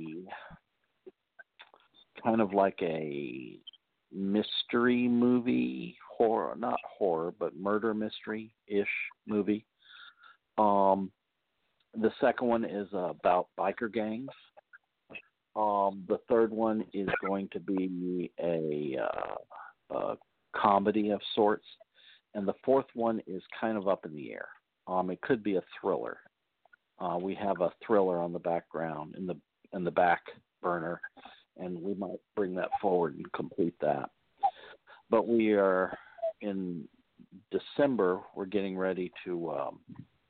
kind of like a mystery movie, horror, not horror, but murder mystery-ish movie. Um, the second one is uh, about biker gangs. Um, the third one is going to be a, uh, a comedy of sorts. And the fourth one is kind of up in the air. Um, it could be a thriller. Uh, we have a thriller on the background, in the in the back burner, and we might bring that forward and complete that. But we are in December. We're getting ready to um,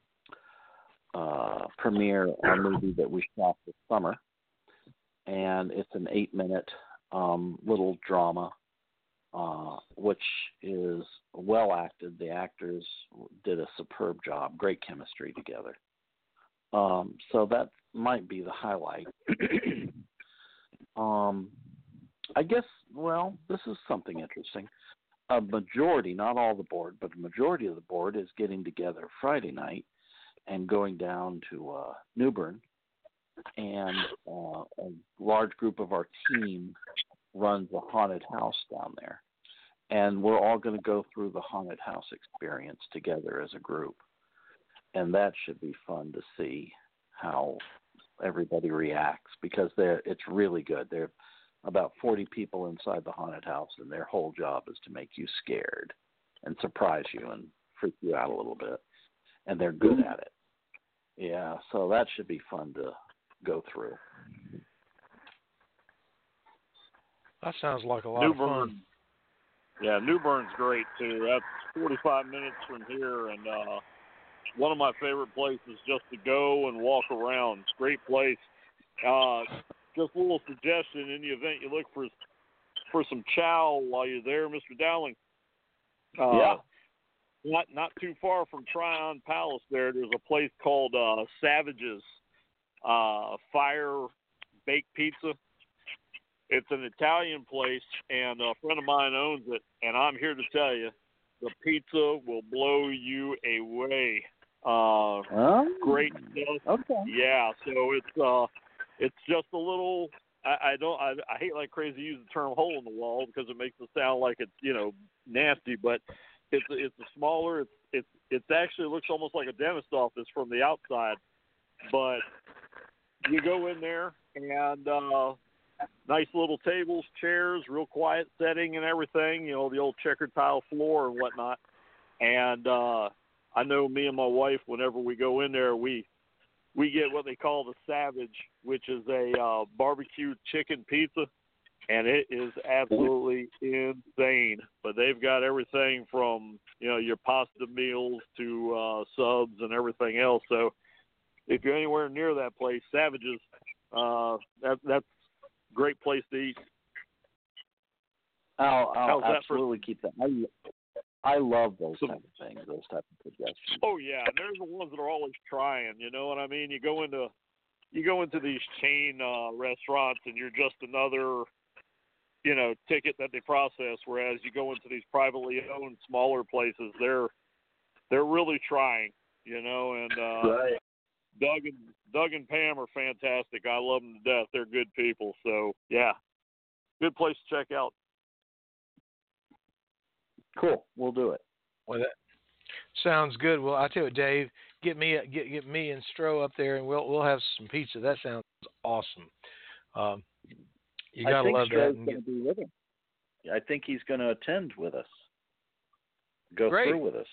uh, premiere a movie that we shot this summer, and it's an eight-minute um, little drama, uh, which is well acted. The actors did a superb job. Great chemistry together. Um, so that might be the highlight. um, I guess, well, this is something interesting. A majority, not all the board, but a majority of the board is getting together Friday night and going down to uh, New Bern. And uh, a large group of our team runs a haunted house down there. And we're all going to go through the haunted house experience together as a group. And that should be fun to see how everybody reacts, because they're, it's really good. There are about forty people inside the haunted house, and their whole job is to make you scared and surprise you and freak you out a little bit. And they're good at it. Yeah, so that should be fun to go through. That sounds like a lot New of fun. Yeah, New Bern's great too. That's forty-five minutes from here, and uh, one of my favorite places just to go and walk around. Great place. Uh, just a little suggestion: in the event you look for for some chow while you're there, Mister Dowling. Uh, yeah. Not not too far from Tryon Palace. There, there's a place called uh, Savage's uh, Fire Baked Pizza. It's an Italian place, and a friend of mine owns it. And I'm here to tell you, the pizza will blow you away. Uh, oh. Great stuff. Okay. Yeah. So it's uh, it's just a little. I, I don't. I, I hate like crazy to use the term "hole in the wall" because it makes it sound like it's you know nasty, but it's it's a smaller. It's it's it's actually looks almost like a dentist office from the outside, but you go in there and. Uh, Nice little tables, chairs, real quiet setting and everything, you know, the old checkered tile floor and whatnot. And uh, I know me and my wife, whenever we go in there, we we get what they call the Savage, which is a uh, barbecue chicken pizza, and it is absolutely insane. But they've got everything from, you know, your pasta meals to uh, subs and everything else. So if you're anywhere near that place, Savage's, uh, that, that's great place to eat. I'll, I'll How's that absolutely for... keep that. I, I love those Some... type of things, those type of suggestions. Oh yeah, there's the ones that are always trying. You know what I mean? You go into you go into these chain uh, restaurants, and you're just another, you know, ticket that they process. Whereas you go into these privately owned, smaller places, they're they're really trying. You know, and uh, right. Doug and Doug and Pam are fantastic. I love them to death. They're good people. So yeah, good place to check out. Cool, we'll do it. Well, that sounds good. Well, I tell you what, Dave, get me get get me and Stro up there, and we'll we'll have some pizza. That sounds awesome. Um, you gotta love that. And get... be with him. I think he's going to attend with us. Go Great. through with us.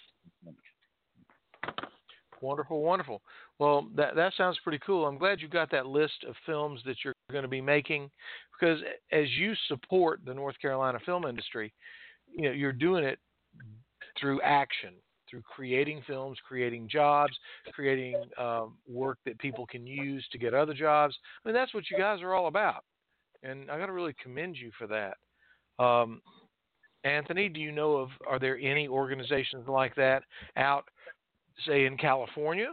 Wonderful, wonderful. Well, that that sounds pretty cool. I'm glad you got that list of films that you're going to be making, because as you support the North Carolina film industry, you know, you're doing it through action, through creating films, creating jobs, creating um, work that people can use to get other jobs. I mean, that's what you guys are all about, and I got to really commend you for that. Um, Anthony, do you know of, are there any organizations like that out, say, in California?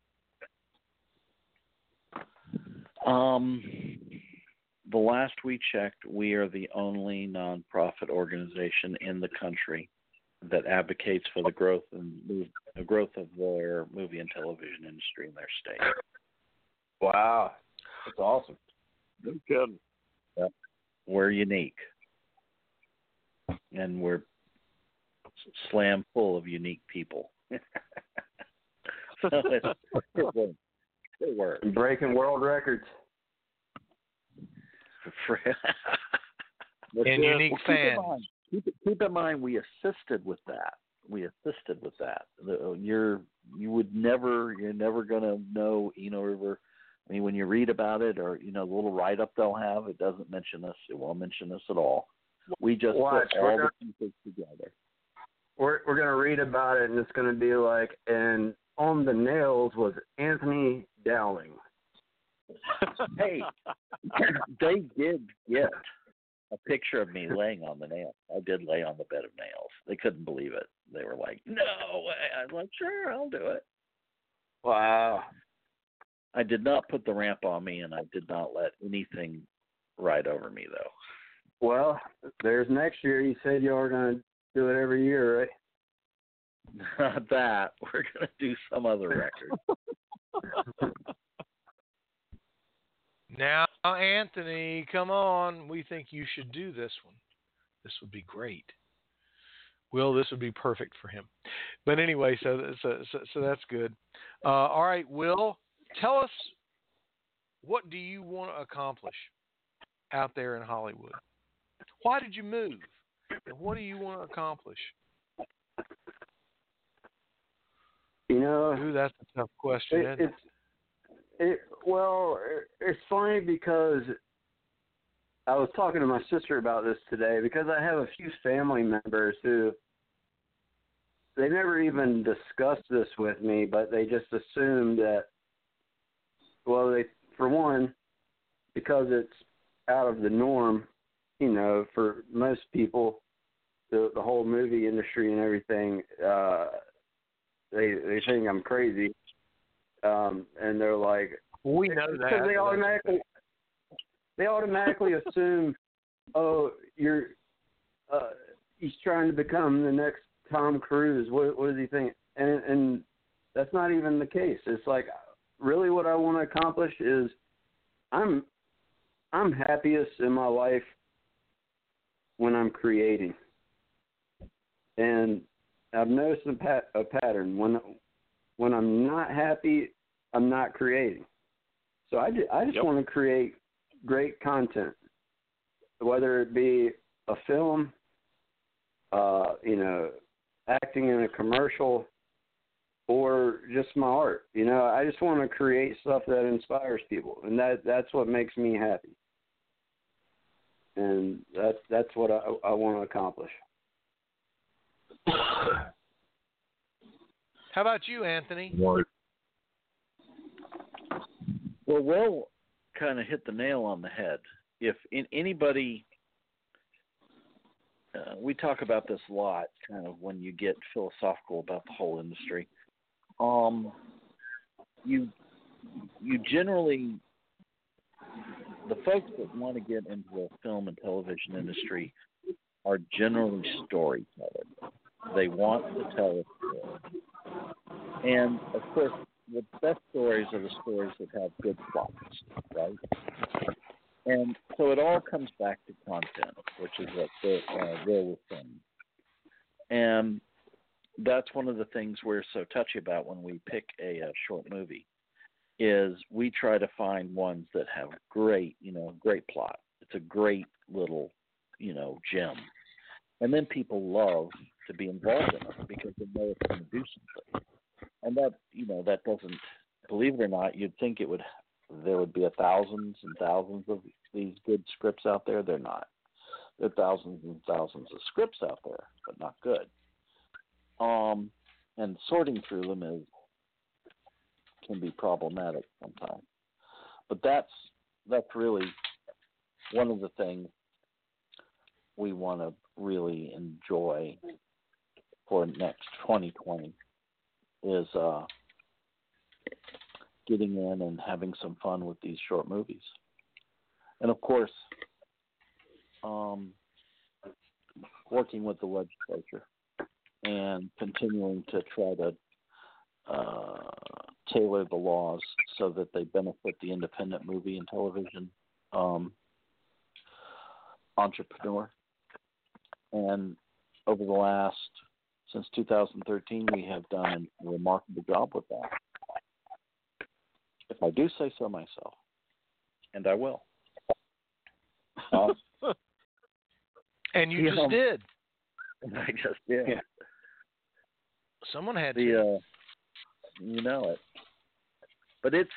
Um, the last we checked, we are the only nonprofit organization in the country that advocates for the growth and the growth of their movie and television industry in their state. Wow, that's awesome. No kidding. Yep. We're unique, and we're slam full of unique people. So it, it works. It works. Breaking world records. And unique well, fans. Keep in, mind, keep, keep in mind, we assisted with that. We assisted with that. The, you're you would never you're never gonna know Eno River. I mean, when you read about it, or you know, the little write up they'll have, it doesn't mention us. It won't mention us at all. We just Watch, put all gonna, the pieces together. We're we're gonna read about it, and it's gonna be like, and on the nails was Anthony Dowling. Hey, they did get a picture of me laying on the nails. I did lay on the bed of nails. They couldn't believe it. They were like, "No way!" I was like, "Sure, I'll do it." Wow. I did not put the ramp on me, and I did not let anything ride over me, though. Well, there's next year. You said you were going to do it every year, right? Not that. We're going to do some other record. Now, Anthony, come on. We think you should do this one. This would be great. Will, this would be perfect for him. But anyway, so so so, so that's good. Uh, all right, Will, tell us, what do you want to accomplish out there in Hollywood? Why did you move? And what do you want to accomplish? You know, Ooh, that's a tough question, it, isn't it? It, well, it's funny because I was talking to my sister about this today because I have a few family members who they never even discussed this with me, but they just assume that, well, they, for one, because it's out of the norm, you know, for most people, the the whole movie industry and everything, uh, they they think I'm crazy, um, and they're like, we know that because they automatically they automatically assume, oh, you're uh, he's trying to become the next Tom Cruise. What what does he think? And and that's not even the case. It's like, really, what I want to accomplish is, I'm I'm happiest in my life when I'm creating. And I've noticed a, pat, a pattern. When when I'm not happy, I'm not creating. So I, ju- I just Yep. want to create great content, whether it be a film, uh, you know, acting in a commercial, or just my art. You know, I just want to create stuff that inspires people, and that that's what makes me happy. And that's that's what I, I want to accomplish. How about you, Anthony? Right. Well, Will kind of hit the nail on the head. If in anybody, uh, we talk about this a lot, kind of when you get philosophical about the whole industry. Um, you you generally, the folks that want to get into the film and television industry are generally storytellers. They want to tell a story. And, of course, the best stories are the stories that have good plots, right? And so it all comes back to content, which is what the, uh, Will was saying. And that's one of the things we're so touchy about when we pick a, a short movie, is we try to find ones that have great, you know, great plot. It's a great little, you know, gem. And then people love to be involved in it because they know it's going to do something. And that, you know, that doesn't, believe it or not, you'd think it would, there would be a thousands and thousands of these good scripts out there. They're not. There are thousands and thousands of scripts out there, but not good. Um, and sorting through them is can be problematic sometimes. But that's that's really one of the things we want to really enjoy for next twenty twenty is uh, getting in and having some fun with these short movies. And of course, um, working with the legislature and continuing to try to uh, tailor the laws so that they benefit the independent movie and television um, entrepreneur. And over the last, since two thousand thirteen, we have done a remarkable job with that. If I do say so myself, and I will. Uh, and you, you just know, did. I just did. Yeah. Someone had the, to. Uh, you know it. But it's,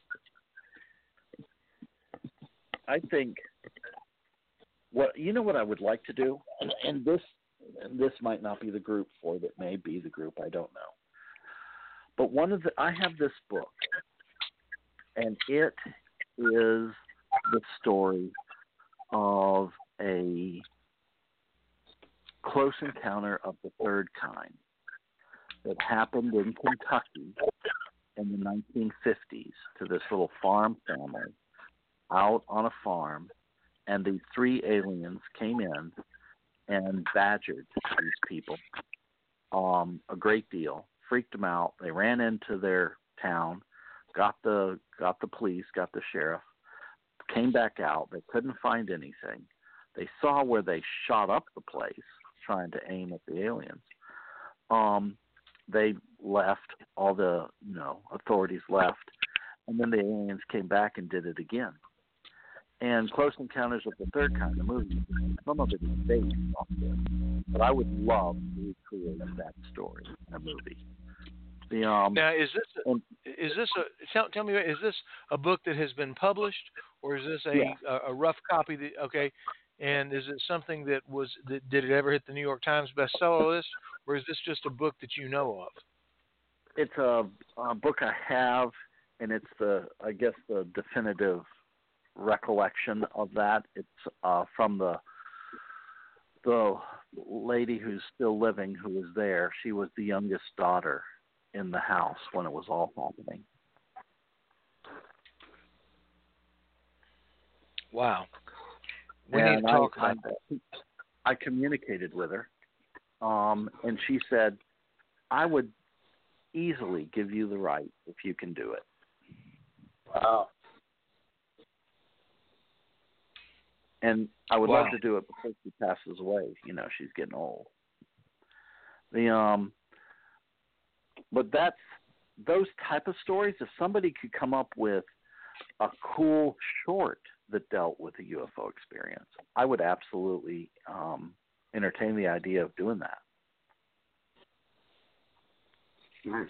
I think, what you know what I would like to do, and, and this and this might not be the group for it, it may be the group, I don't know. But one of the, I have this book, and it is the story of a close encounter of the third kind that happened in Kentucky in the nineteen fifties to this little farm family out on a farm, and these three aliens came in and badgered these people um, a great deal, freaked them out. They ran into their town, got the got the police, got the sheriff, came back out. They couldn't find anything. They saw where they shot up the place trying to aim at the aliens. Um, they left, all the you know authorities left, and then the aliens came back and did it again. And Close Encounters of the Third Kind, the movie, some of it is based off this, but I would love to recreate that story in a movie. The um Now, is this and, is this a tell, tell me is this a book that has been published, or is this a Yeah. a, a rough copy? That, okay, and is it something that was that, did it ever hit the New York Times bestseller list, or is this just a book that you know of? It's a, a book I have, and it's the I guess the definitive recollection of that. It's uh, from the the lady who's still living who was there. She was the youngest daughter in the house when it was all happening. Wow. We and need to talk I, about I, that. I communicated with her, um, and she said, I would easily give you the right if you can do it. Wow. And I would Wow. love to do it before she passes away. You know, she's getting old. The um, but that's those type of stories. If somebody could come up with a cool short that dealt with a U F O experience, I would absolutely um, entertain the idea of doing that. Nice.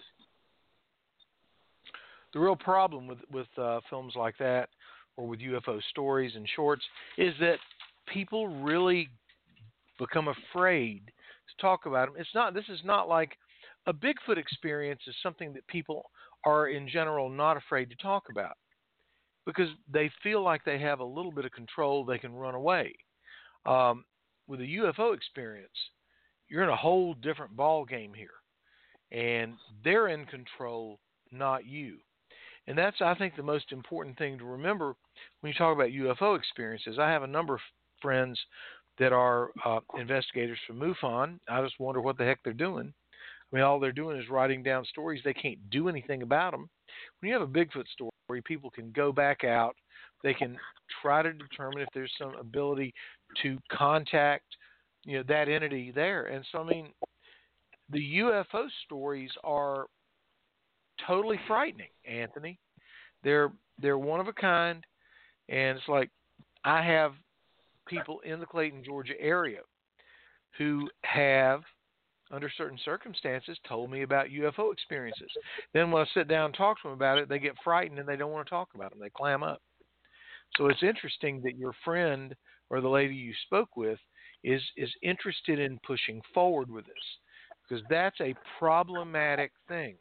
The real problem with with uh, films like that, or with U F O stories and shorts, is that people really become afraid to talk about them. It's not. This is not like a Bigfoot experience is something that people are in general not afraid to talk about because they feel like they have a little bit of control. They can run away. Um, with a U F O experience, you're in a whole different ball game here, and they're in control, not you. And that's, I think, the most important thing to remember when you talk about U F O experiences. I have a number of friends that are uh, investigators from MUFON. I just wonder what the heck they're doing. I mean, all they're doing is writing down stories. They can't do anything about them. When you have a Bigfoot story, people can go back out. They can try to determine if there's some ability to contact, you know, that entity there. And so, I mean, the U F O stories are totally frightening, Anthony. They're they're one of a kind, and it's like I have people in the Clayton, Georgia area who have, under certain circumstances, told me about U F O experiences. Then when I sit down and talk to them about it, they get frightened and they don't want to talk about them. They clam up. So it's interesting that your friend or the lady you spoke with is is interested in pushing forward with this, because that's a problematic thing.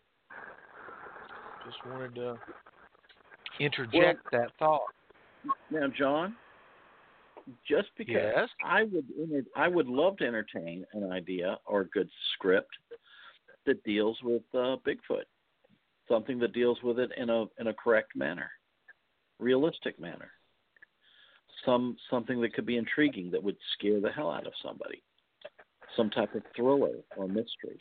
Just wanted to interject well, that thought. Now, John, just because yes. I would I would love to entertain an idea or a good script that deals with uh, Bigfoot, something that deals with it in a in a correct manner, realistic manner, some something that could be intriguing that would scare the hell out of somebody, some type of thriller or mystery.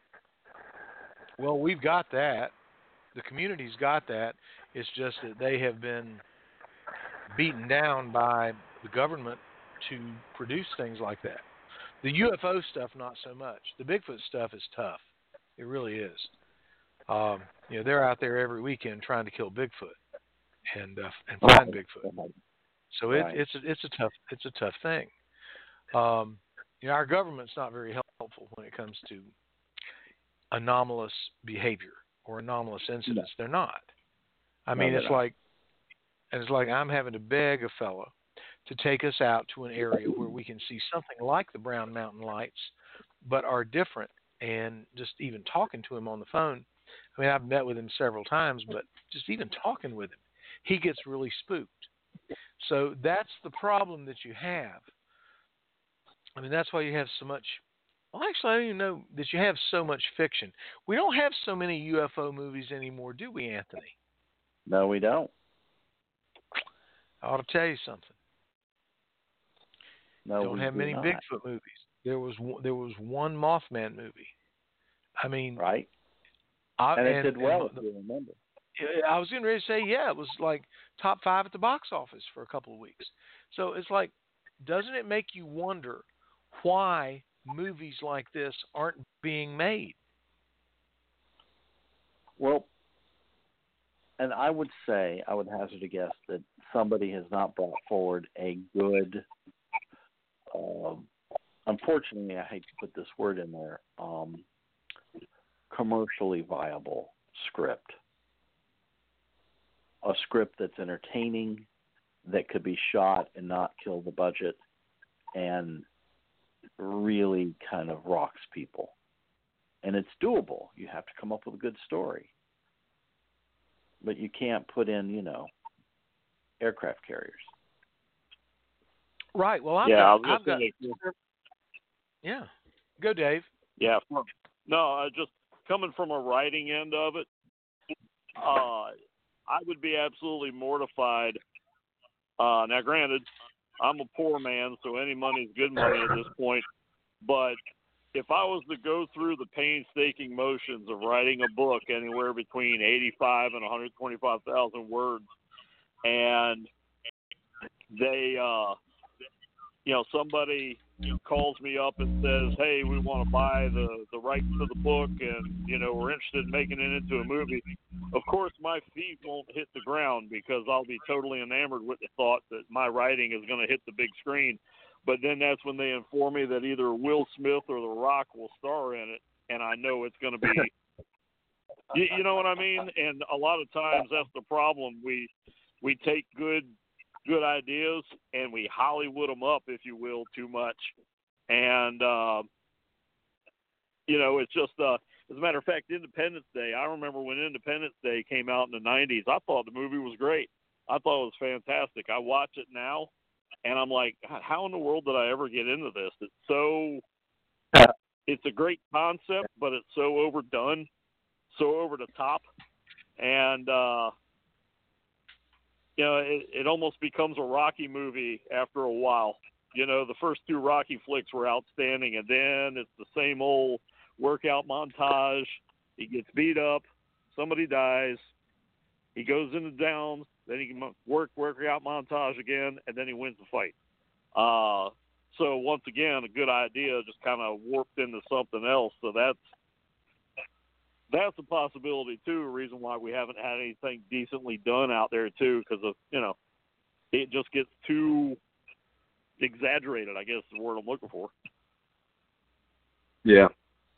Well, we've got that. The community's got that. It's just that they have been beaten down by the government to produce things like that. The U F O stuff, not so much. The Bigfoot stuff is tough. It really is. Um, you know, they're out there every weekend trying to kill Bigfoot and uh, and find Bigfoot. So it, right. it's a, it's a tough it's a tough thing. Um, you know, our government's not very helpful when it comes to anomalous behavior or anomalous incidents. No. They're not. I mean, no, it's not. like it's like I'm having to beg a fellow to take us out to an area where we can see something like the Brown Mountain Lights, but are different. And just even talking to him on the phone, I mean, I've met with him several times, but just even talking with him, he gets really spooked. So that's the problem that you have. I mean, that's why you have so much. Well, actually, I don't even know that you have so much fiction. We don't have so many U F O movies anymore, do we, Anthony? No, we don't. I ought to tell you something. No, don't we have do many not. Bigfoot movies. There was there was one Mothman movie. I mean, right? I, and it and, did well, and, if you remember. I was getting ready to say, yeah, it was like top five at the box office for a couple of weeks. So it's like, doesn't it make you wonder why movies like this aren't being made? Well, and I would say, I would hazard a guess that somebody has not brought forward a good, um, unfortunately, I hate to put this word in there, um, commercially viable script. A script that's entertaining, that could be shot and not kill the budget and really kind of rocks people. And it's doable. You have to come up with a good story. But you can't put in, you know, aircraft carriers. Right. Well, I've yeah, got, I was I've got, gonna- yeah. Go, Dave. Yeah. No, uh, just coming from a writing end of it, uh, I would be absolutely mortified. Uh, now, granted, I'm a poor man, so any money is good money at this point. But if I was to go through the painstaking motions of writing a book anywhere between eighty-five and one hundred twenty-five thousand words, and they, uh, you know, somebody calls me up and says, hey, we want to buy the, the rights to the book and, you know, we're interested in making it into a movie. Of course, my feet won't hit the ground because I'll be totally enamored with the thought that my writing is going to hit the big screen. But then that's when they inform me that either Will Smith or The Rock will star in it, and I know it's going to be, you, you know what I mean? And a lot of times that's the problem. We we take good good ideas and we Hollywood them up, if you will, too much. And, uh, you know, it's just, uh, as a matter of fact, Independence Day, I remember when Independence Day came out in the nineties, I thought the movie was great. I thought it was fantastic. I watch it now, and I'm like, God, how in the world did I ever get into this? It's so, it's a great concept, but it's so overdone, so over the top. And, uh, you know, it, it almost becomes a Rocky movie after a while. You know, the first two Rocky flicks were outstanding, and then it's the same old workout montage. He gets beat up, somebody dies, he goes into downs, then he can work workout montage again, and then he wins the fight. Uh, so once again, a good idea just kind of warped into something else. So that's that's a possibility too. A reason why we haven't had anything decently done out there too, because of you know, it just gets too exaggerated, I guess is the word I'm looking for. Yeah.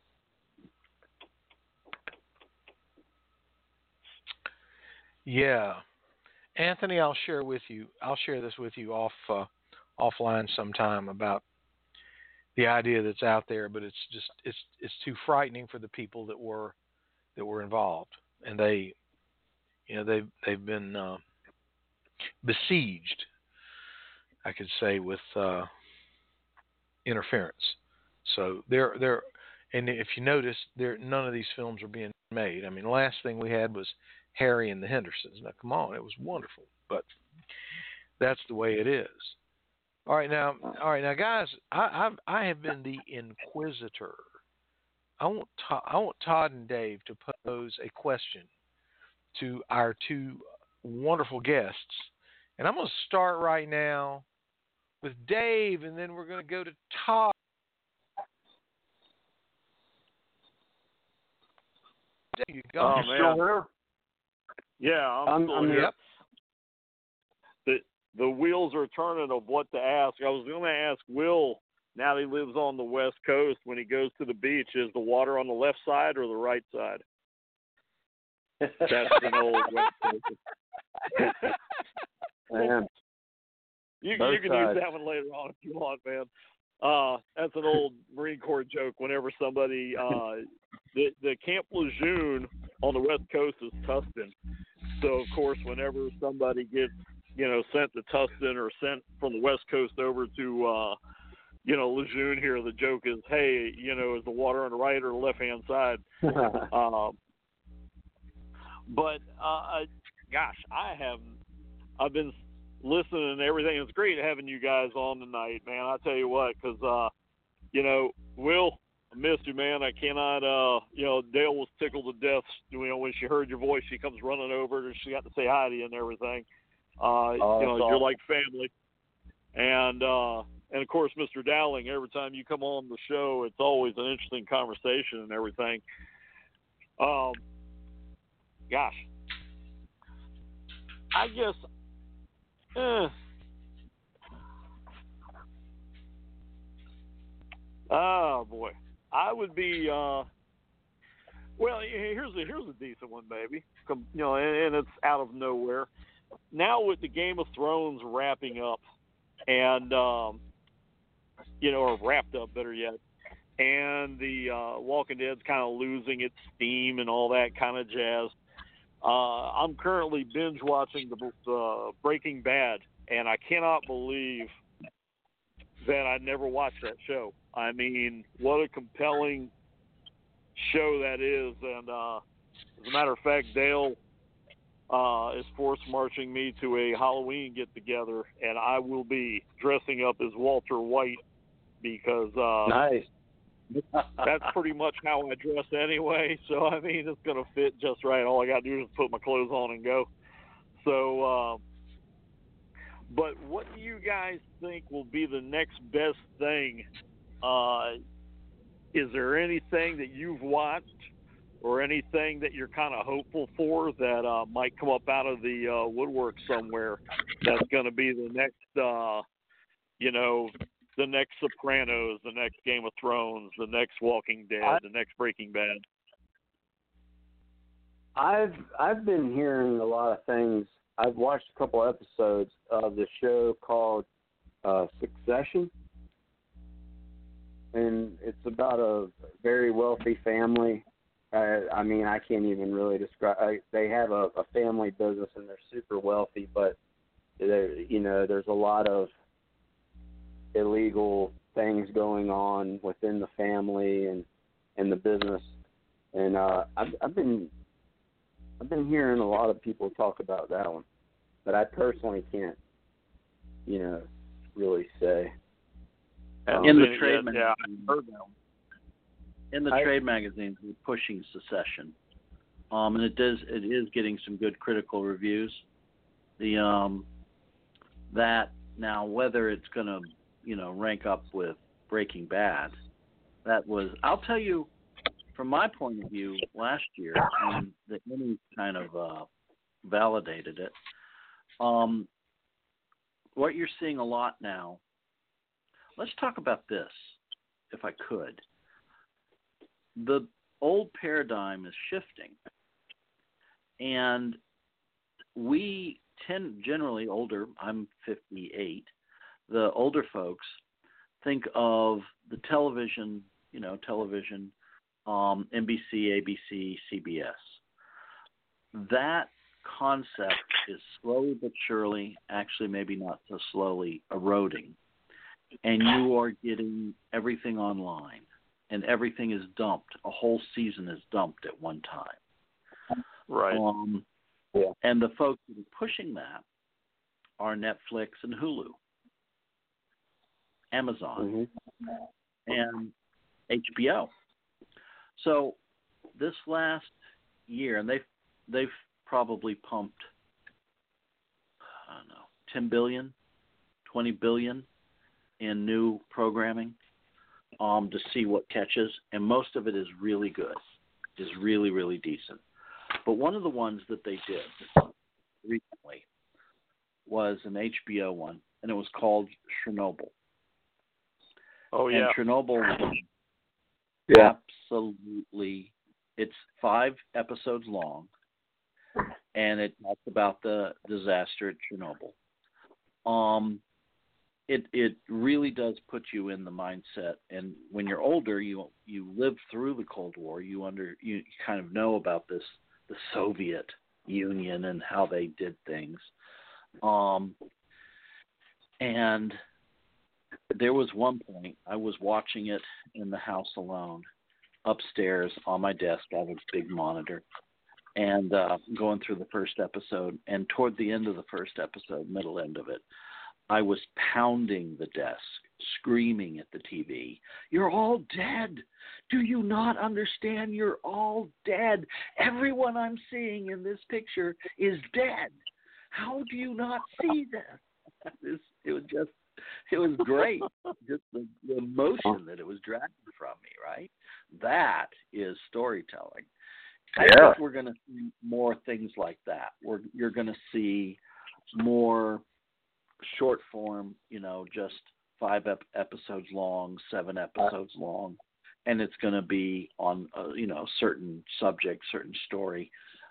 Yeah. Anthony, I'll share with you. I'll share this with you off uh, offline sometime about the idea that's out there, but it's just it's it's too frightening for the people that were that were involved, and they, you know, they've they've been uh, besieged, I could say, with uh, interference. So they're they're, and if you notice, there none of these films are being made. I mean, the last thing we had was Harry and the Hendersons. Now, come on, it was wonderful, but that's the way it is. All right, now, all right, now, guys, I I've, I have been the inquisitor. I want Todd, I want Todd and Dave to pose a question to our two wonderful guests, and I'm going to start right now with Dave, and then we're going to go to Todd. There you go. Oh, You still there? Yeah, I'm, I'm, still I'm here. Yep. The the wheels are turning of what to ask. I was going to ask Will. Now that he lives on the West Coast, when he goes to the beach, is the water on the left side or the right side? That's an old West Coast. Man, You, Both you can sides. use that one later on if you want, man. Uh, that's an old Marine Corps joke. Whenever somebody, uh, the the Camp Lejeune on the West Coast is Tustin. So of course, whenever somebody gets, you know, sent to Tustin or sent from the West Coast over to, uh, you know, Lejeune here, the joke is, hey, you know, is the water on the right or the left hand side? Um, but uh, gosh, I have, I've been listening and everything. It's great having you guys on tonight, man. I tell you what, because uh, you know, Will, I missed you, man. I cannot. Uh, you know, Dale was tickled to death. You know, when she heard your voice, she comes running over and she got to say hi to you and everything. Uh, Oh, you know, that's you're awesome. like family. And uh, and of course, Mister Dowling. Every time you come on the show, it's always an interesting conversation and everything. Um, gosh, I guess. Eh. Oh boy, I would be. Uh, well, here's a here's a decent one, maybe. Come, you know, and, and it's out of nowhere. now with the Game of Thrones wrapping up, and um, you know, or wrapped up, better yet, and the uh, Walking Dead's kind of losing its steam and all that kind of jazz. Uh, I'm currently binge watching the uh, Breaking Bad, and I cannot believe that I never watched that show. I mean, what a compelling show that is. And uh, as a matter of fact, Dale uh, is force marching me to a Halloween get together, and I will be dressing up as Walter White because uh, Nice. that's pretty much how I dress anyway. So I mean, it's gonna fit just right. All I gotta do is put my clothes on and go. So, uh, but what do you guys think will be the next best thing? Uh, is there anything that you've watched or anything that you're kind of hopeful for that uh, might come up out of the uh, woodwork somewhere that's going to be the next, uh, you know, the next Sopranos, the next Game of Thrones, the next Walking Dead, I, the next Breaking Bad? I've I've been hearing a lot of things. I've watched a couple episodes of the show called uh, Succession, and it's about a very wealthy family. Uh, I mean, I can't even really describe. I, they have a, a family business and they're super wealthy, but they, you know, there's a lot of illegal things going on within the family and and the business. And uh, I've, I've been I've been hearing a lot of people talk about that one, but I personally can't, you know, really say. Um, in the trade yeah, yeah, magazine, I heard that one. In the I, trade magazines, we're pushing Secession, um, and it does it is getting some good critical reviews. The um, that now whether it's going to you know rank up with Breaking Bad, that was I'll tell you from my point of view last year, and the Emmy kind of uh, validated it. Um, what you're seeing a lot now. Let's talk about this, if I could. The old paradigm is shifting, and we tend generally older, I'm fifty-eight, the older folks think of the television, you know, television, um, N B C, A B C, C B S. That concept is slowly but surely, actually maybe not so slowly, eroding, and you are getting everything online. And everything is dumped. A whole season is dumped at one time. Right. Um, yeah. And the folks that are pushing that are Netflix and Hulu, Amazon, mm-hmm. and H B O. So this last year, and they've they've probably pumped, I don't know, ten billion, twenty billion in new programming. Um, to see what catches, and most of it is really good, is really, really decent. But one of the ones that they did recently was an H B O one, and it was called Chernobyl. Oh, yeah. And Chernobyl was yeah. absolutely, it's five episodes long, and it talks about the disaster at Chernobyl. Um, It it really does put you in the mindset, and when you're older, you you lived through the Cold War. You under you kind of know about this the Soviet Union and how they did things. Um, and there was one point I was watching it in the house alone, upstairs on my desk. I have a big monitor, and uh, going through the first episode. And toward the end of the first episode, middle end of it, I was pounding the desk, screaming at the T V, "You're all dead! Do you not understand? You're all dead! Everyone I'm seeing in this picture is dead! How do you not see this?" It was, it was just, it was great. Just the, the emotion that it was dragging from me, right? That is storytelling. I Yeah. think we're going to see more things like that. We're, you're going to see more short form, you know, just five ep- episodes long, seven episodes long, and it's going to be on, a, you know, certain subject, certain story.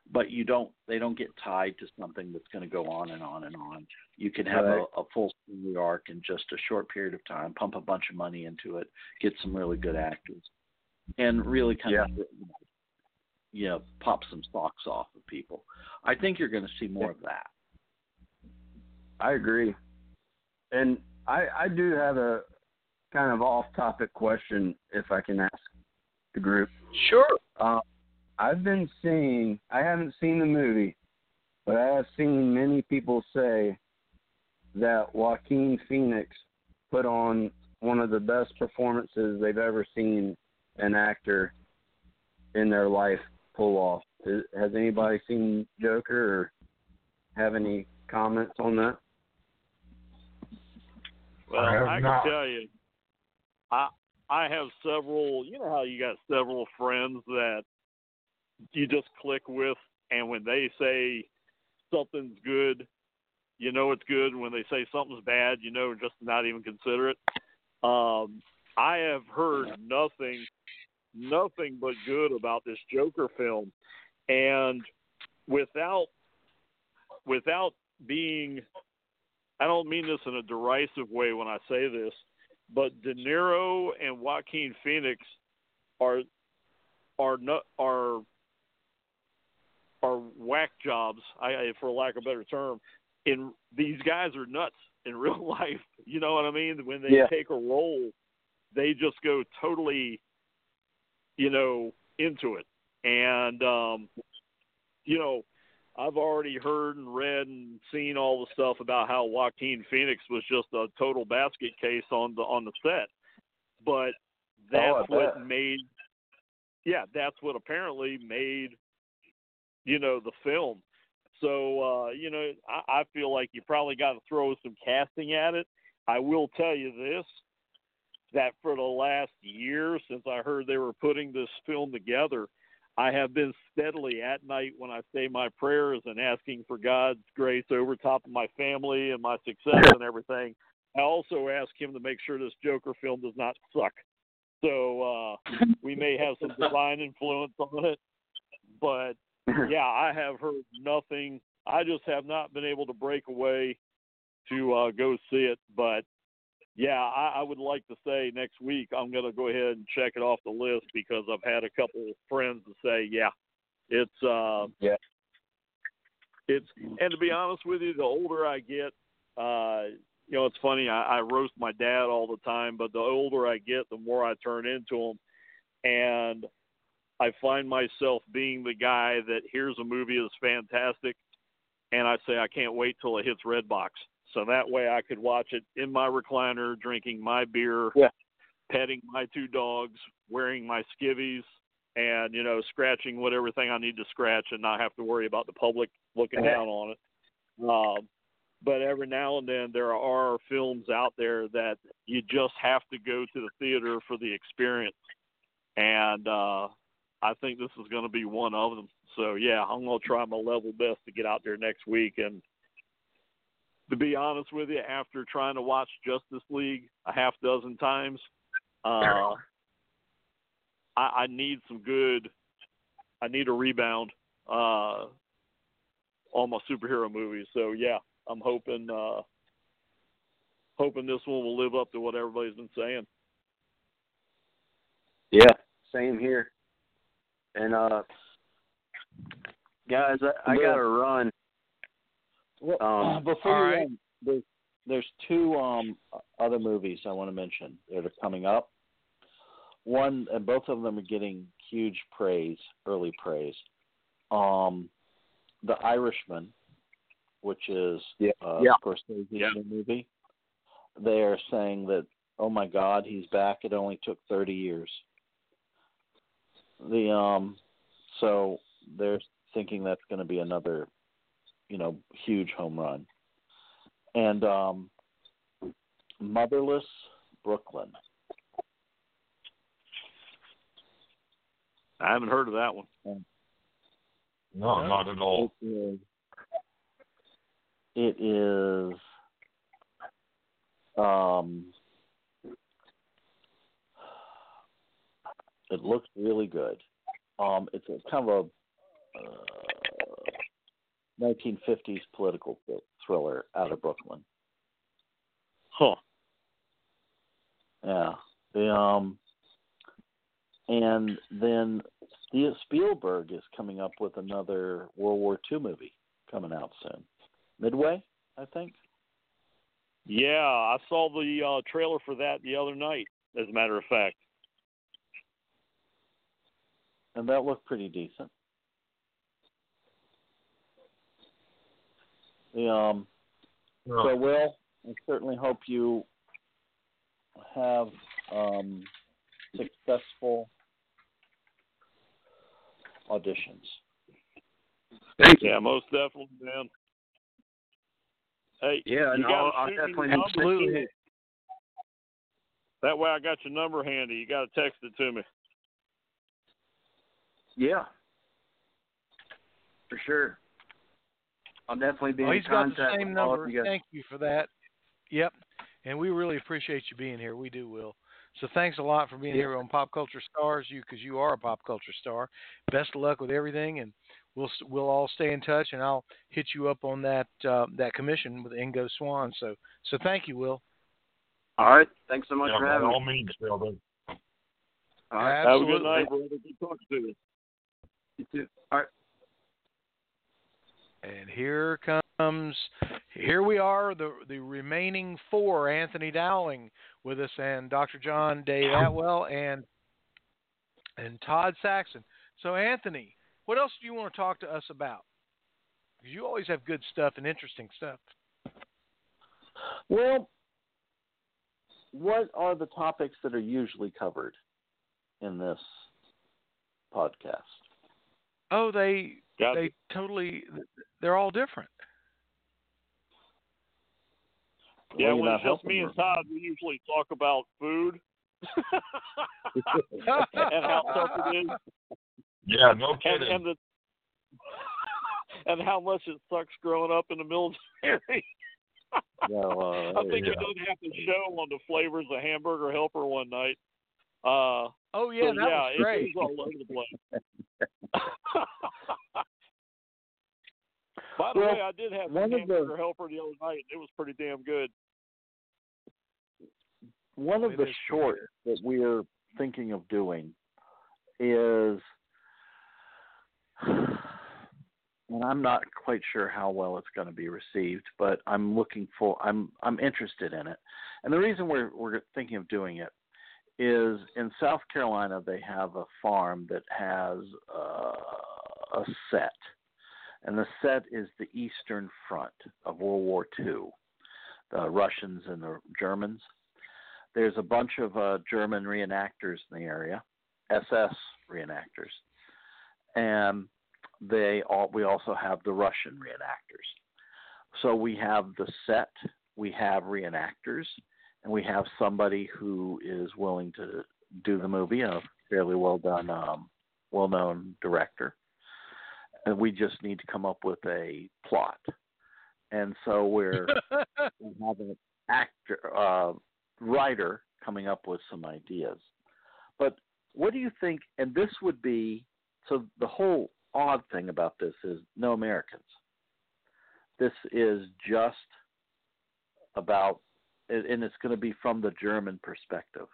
but you don't. They don't get tied to something that's going to go on and on and on. You can have Right. a, a full story arc in just a short period of time. Pump a bunch of money into it, get some really good actors, and really kind Yeah. of, you know, pop some socks off of people. I think you're going to see more of that. I agree. And I, I do have a kind of off-topic question, if I can ask the group. Sure. Uh, I've been seeing, I haven't seen the movie, but I have seen many people say that Joaquin Phoenix put on one of the best performances they've ever seen an actor in their life pull off. Is, has anybody seen Joker or have any comments on that? Well, I have I, can not. tell you, I I have several. You know how you got several friends that you just click with, and when they say something's good, you know it's good. When they say something's bad, you know just not even consider it. Um, I have heard nothing, nothing but good about this Joker film, and without without being, I don't mean this in a derisive way when I say this, but De Niro and Joaquin Phoenix are are not are are whack jobs, I, for lack of a better term. In these guys are nuts in real life. You know what I mean? When they Yeah. take a role, they just go totally, you know, into it. And um, you know, I've already heard and read and seen all the stuff about how Joaquin Phoenix was just a total basket case on the on the set, but that's Oh, I what bet. made, yeah, that's what apparently made, you know, the film. So uh, you know, I, I feel like you probably got to throw some casting at it. I will tell you this: that for the last year, since I heard they were putting this film together, I have been steadily at night when I say my prayers and asking for God's grace over top of my family and my success and everything. I also ask him to make sure this Joker film does not suck. So uh, we may have some divine influence on it. But, yeah, I have heard nothing. I just have not been able to break away to uh, go see it. But, yeah, I, I would like to say next week I'm going to go ahead and check it off the list because I've had a couple of friends to say, yeah, it's uh, Yeah. it's. And to be honest with you, the older I get, uh, you know, it's funny. I, I roast my dad all the time, but the older I get, the more I turn into him, and I find myself being the guy that hears a movie that's fantastic, and I say I can't wait till it hits Redbox. So that way I could watch it in my recliner, drinking my beer, Yeah. petting petting my two dogs, wearing my skivvies, and, you know, scratching whatever thing I need to scratch and not have to worry about the public looking down on it. Um, but every now and then there are films out there that you just have to go to the theater for the experience. And uh, I think this is going to be one of them. So, yeah, I'm going to try my level best to get out there next week. And to be honest with you, after trying to watch Justice League a half dozen times, uh, I, I need some good, I need a rebound uh, on my superhero movies. So, yeah, I'm hoping uh, hoping this one will live up to what everybody's been saying. Yeah, same here. And, uh, guys, I, I got to run. Well, Um, before all you right. end, there's, there's two um, other movies I want to mention that are coming up. One, and both of them are getting huge praise, early praise. Um, The Irishman, which is Yeah. uh, Yeah. Scorsese's Yeah. new movie. They are saying that, oh my God, he's back. It only took thirty years. The um, so they're thinking that's going to be another, you know, huge home run. And um, Motherless Brooklyn. I haven't heard of that one. No, Yeah. not at all. It is. It is. Um. It looks really good. Um. It's a kind of a uh, nineteen fifties political thriller out of Brooklyn. Huh. Yeah. The, um, and then Steve Spielberg is coming up with another World War Two movie coming out soon. Midway, I think. Yeah, I saw the uh, trailer for that the other night, as a matter of fact. And that looked pretty decent. The, um, Yeah. So, Will, I certainly hope you have um, successful auditions. Thank you. Yeah, most definitely, man. Hey, Yeah, you no, gotta I'll shoot me definitely- the number, Absolutely. too. That way I got your number handy. You got to text it to me. Yeah, for sure. I'll definitely be Oh, in he's got contact the same with all number. of you guys. Thank you for that. Yep. And we really appreciate you being here. We do, Will. So thanks a lot for being Yeah. here on Pop Culture Stars, you because you are a pop culture star. Best of luck with everything, and we'll we'll all stay in touch, and I'll hit you up on that uh, that commission with Ingo Swan. So so thank you, Will. All right. Thanks so much Yeah, for by having all me. means, Sheldon. All right. Have a good Absolutely. night, brother. Good talking to you. You too. All right. And here comes, here we are, the the remaining four. Anthony Dowling with us, and Doctor John Dave Atwell, and and Todd Saxon. So, Anthony, what else do you want to talk to us about? Because you always have good stuff and interesting stuff. Well, what are the topics that are usually covered in this podcast? Oh, they Got they it. totally, they're all different. Yeah, Well, you're when not it's just helping me her. and Todd, we usually talk about food and how tough it is, Yeah, no and, kidding. and the and how much it sucks growing up in the military. Yeah, well, I think yeah. we did have a show on the flavors of Hamburger Helper one night. Uh, Oh yeah, so, that yeah, was it great. was all over the place. By the Well, way, I did have one some of the- Hamburger Helper the other night. It was pretty damn good. One of It the is pretty shorts that we're thinking of doing is, and I'm not quite sure how well it's going to be received, but I'm looking for, I'm I'm interested in it. And the reason we're we're thinking of doing it is in South Carolina they have a farm that has uh, a set, and the set is the Eastern Front of World War Two, the Russians and the Germans. There's a bunch of uh, German reenactors in the area, S S reenactors, and they all. We also have the Russian reenactors. So we have the set, we have reenactors, and we have somebody who is willing to do the movie, a fairly well done, um, well known director. And we just need to come up with a plot. And so we're we have an actor. Uh, writer coming up with some ideas. But what do you think, and this would be, so the whole odd thing about this is no Americans. This is just about, and it's going to be from the German perspective.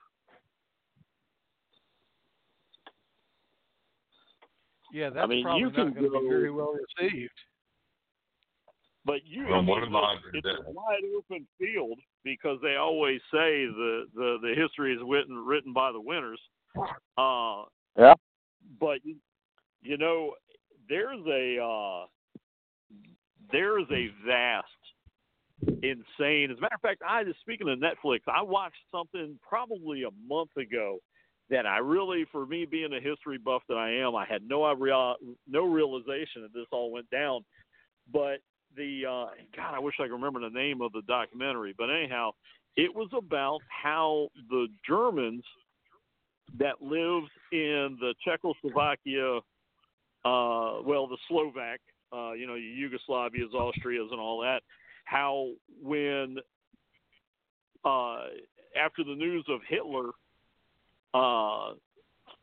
Yeah, that's mean, probably you not can going to be go- very well received. But you, Well, I mean, one of mine it's did a that. wide open field because they always say the, the, the history is written written by the winners. Uh, Yeah. But you, you know, there's a uh, there's a vast, insane. As a matter of fact, I just speaking of Netflix, I watched something probably a month ago that I really, for me being a history buff that I am, I had no real, no realization that this all went down. But the uh, God, I wish I could remember the name of the documentary. But anyhow, it was about how the Germans that lived in the Czechoslovakia, uh, well, the Slovak, uh, you know, Yugoslavias, Austrias, and all that, how when uh, after the news of Hitler uh,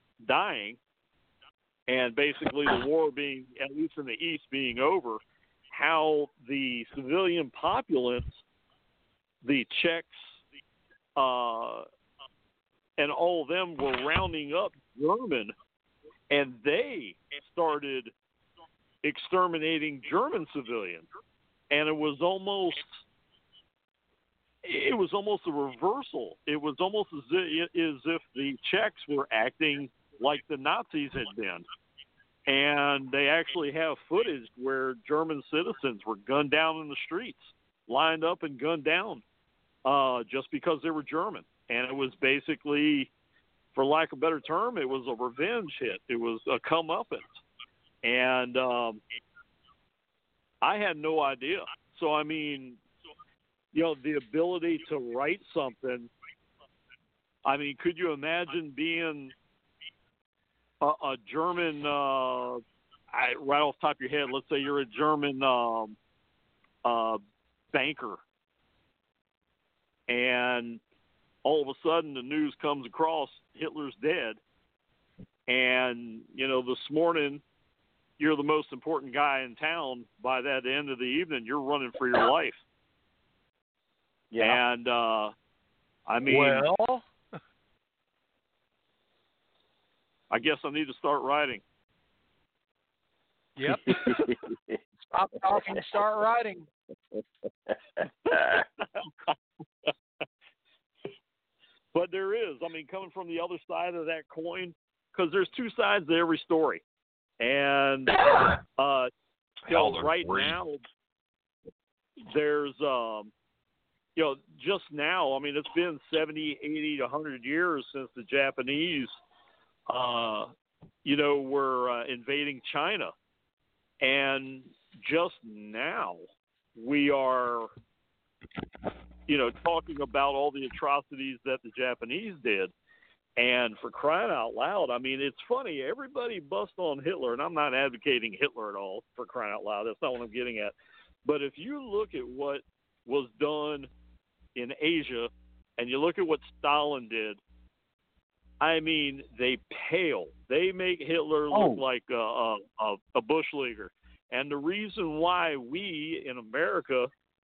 dying and basically the war being, at least in the East, being over, how the civilian populace, the Czechs, uh, and all of them were rounding up German, and they started exterminating German civilians. And it was almost, it was almost a reversal. It was almost as if, as if the Czechs were acting like the Nazis had been. And they actually have footage where German citizens were gunned down in the streets, lined up and gunned down, uh, just because they were German. And it was basically, for lack of a better term, it was a revenge hit. It was a comeuppance. And um, I had no idea. So, I mean, you know, the ability to write something, I mean, could you imagine being a, a German, uh, I, right off the top of your head, let's say you're a German um, uh, banker, and all of a sudden the news comes across Hitler's dead, and, you know, this morning you're the most important guy in town. By that end of the evening, you're running for your life. Yeah. And, uh, I mean, Well, I guess I need to start writing. yep. Stop talking, start writing. But there is, I mean, coming from the other side of that coin, because there's two sides to every story. And, uh, you know, right now, there's, um, you know, just now, I mean, it's been seventy, eighty, one hundred years since the Japanese, uh, you know, were uh, invading China. And just now, we are, you know, talking about all the atrocities that the Japanese did. And for crying out loud, I mean, it's funny. Everybody busts on Hitler, and I'm not advocating Hitler at all, for crying out loud. That's not what I'm getting at. But if you look at what was done in Asia and you look at what Stalin did, I mean, they pale. They make Hitler look Oh. like a, a, a bush leaguer. And the reason why we in America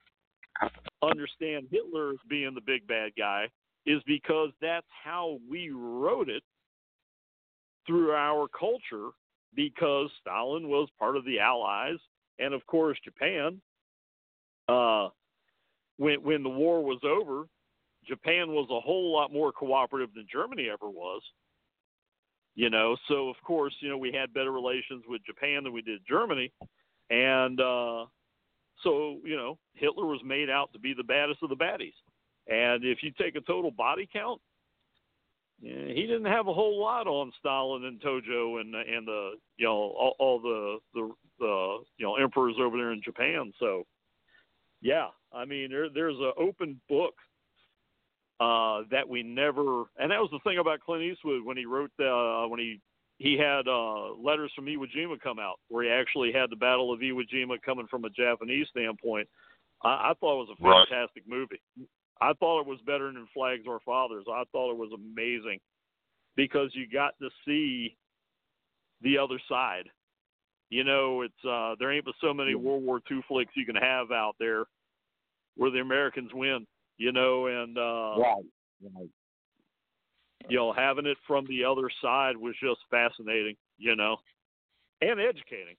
understand Hitler as being the big bad guy is because that's how we wrote it through our culture, because Stalin was part of the Allies, and of course Japan. Uh, when when the war was over, Japan was a whole lot more cooperative than Germany ever was. You know, so of course, you know, we had better relations with Japan than we did Germany, and uh, so you know, Hitler was made out to be the baddest of the baddies. And if you take a total body count, yeah, he didn't have a whole lot on Stalin and Tojo and and the you know all, all the, the the you know emperors over there in Japan. So yeah, I mean there there's an open book uh, that we never, and that was the thing about Clint Eastwood when he wrote the, uh, when he he had uh, Letters from Iwo Jima come out, where he actually had the Battle of Iwo Jima coming from a Japanese standpoint. I, I thought it was a fantastic right. movie. I thought it was better than Flags Our Fathers. I thought it was amazing because you got to see the other side. You know, it's uh, there ain't but so many World War Two flicks you can have out there where the Americans win. You know, and uh, right, right. you know, having it from the other side was just fascinating. You know, and educating.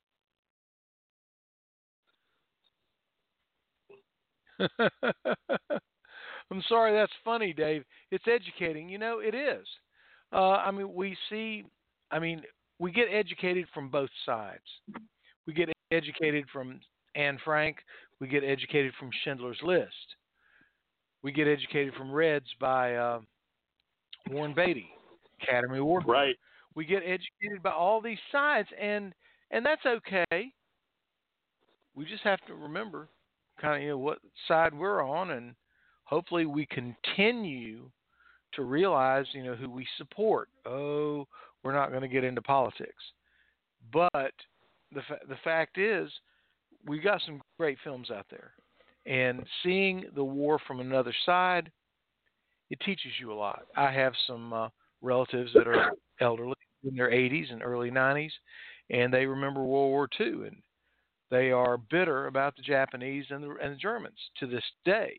I'm sorry, that's funny, Dave. It's educating. You know, it is. Uh, I mean, we see, I mean, we get educated from both sides. We get educated from Anne Frank. We get educated from Schindler's List. We get educated from Reds by uh, Warren Beatty, Academy Award. Right. We get educated by all these sides, and and that's okay. We just have to remember kind of, you know, what side we're on, and hopefully we continue to realize, you know, who we support. Oh, we're not going to get into politics. But the fa- the fact is, we got some great films out there. And seeing the war from another side, it teaches you a lot. I have some uh, relatives that are elderly in their eighties and early nineties, and they remember World War Two. And They are bitter about the Japanese and the, and the Germans to this day.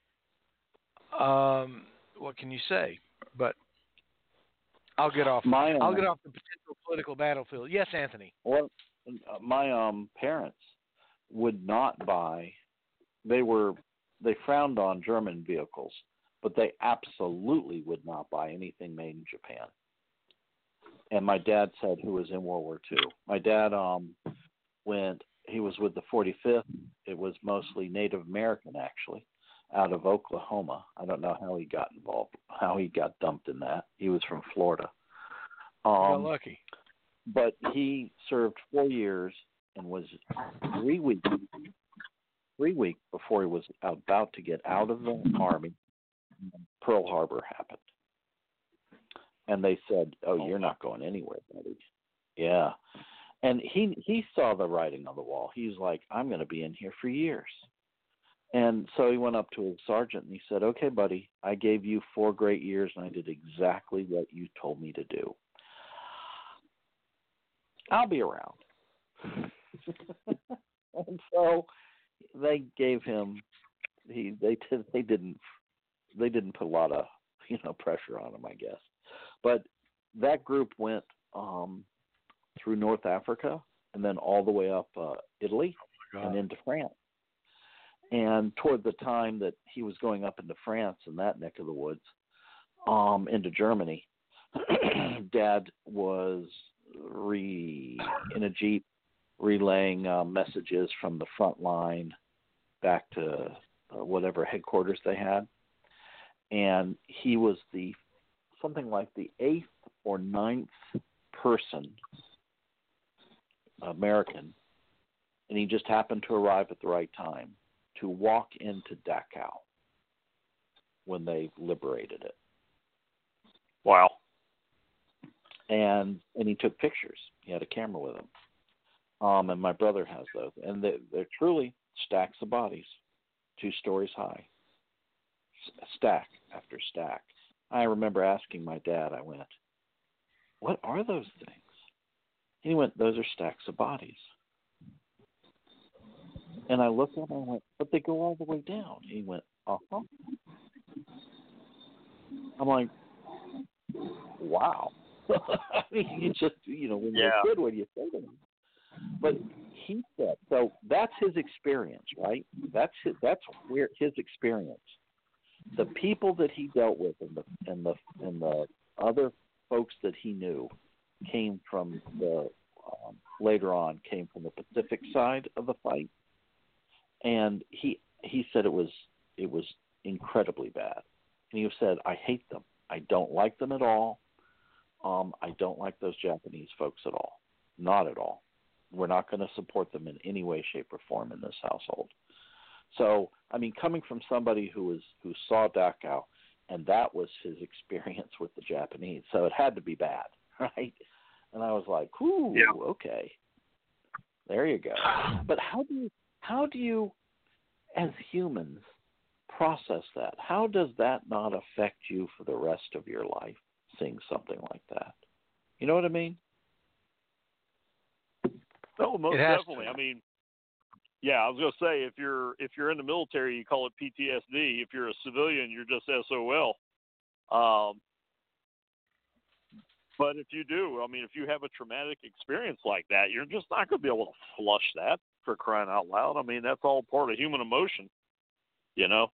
Um, what can you say? But I'll get off. My, um, I'll get off the potential political battlefield. Yes, Anthony. Well, uh, my um parents would not buy. They were they frowned on German vehicles, but they absolutely would not buy anything made in Japan. And my dad said, who was in World War Two. My dad um went. He was with the forty-fifth. It was mostly Native American, actually, out of Oklahoma. I don't know how he got involved, how he got dumped in that. He was from Florida. Um, got lucky. But he served four years and was three weeks, three weeks before he was about to get out of the Army. Pearl Harbor happened. And they said, oh, you're not going anywhere, buddy. Yeah. And he he saw the writing on the wall. He's like, I'm going to be in here for years. And so he went up to his sergeant and he said, okay, buddy, I gave you four great years and I did exactly what you told me to do. I'll be around. And so they gave him he they did they didn't they didn't put a lot of, you know, pressure on him, I guess. But that group went um through North Africa and then all the way up uh, Italy oh and into France. And toward the time that he was going up into France and that neck of the woods, um, into Germany, Dad was re in a Jeep relaying uh, messages from the front line back to uh, whatever headquarters they had. And he was the something like the eighth or ninth person, American, and he just happened to arrive at the right time to walk into Dachau when they liberated it. Wow. And and he took pictures. He had a camera with him. Um, and my brother has those. And they, they're truly stacks of bodies, two stories high, S- stack after stack. I remember asking my dad, I went, what are those things? And he went, those are stacks of bodies. And I looked at him and I went, but they go all the way down. He went, uh-huh. I'm like, wow. I mean, you just, you know, when you're Yeah. a kid, what do you say to him? But he said, so that's his experience, right? That's his, that's where his experience. The people that he dealt with and the and the and the other folks that he knew came from the um, later on came from the Pacific side of the fight, and he he said it was it was incredibly bad, and he said, I hate them, I don't like them at all, um, I don't like those Japanese folks at all, not at all. We're not going to support them in any way, shape, or form in this household. So, I mean, coming from somebody who was who saw Dachau, and that was his experience with the Japanese, so it had to be bad, right? And I was like, "Ooh, yeah. okay, there you go." But how do you how do you, as humans, process that? How does that not affect you for the rest of your life? Seeing something like that, you know what I mean? Oh, most It has definitely. to. I mean, yeah, I was going to say, if you're if you're in the military, you call it P T S D. If you're a civilian, you're just S O L. Um, but if you do, I mean, if you have a traumatic experience like that, you're just not going to be able to flush that, for crying out loud. I mean, that's all part of human emotion, you know?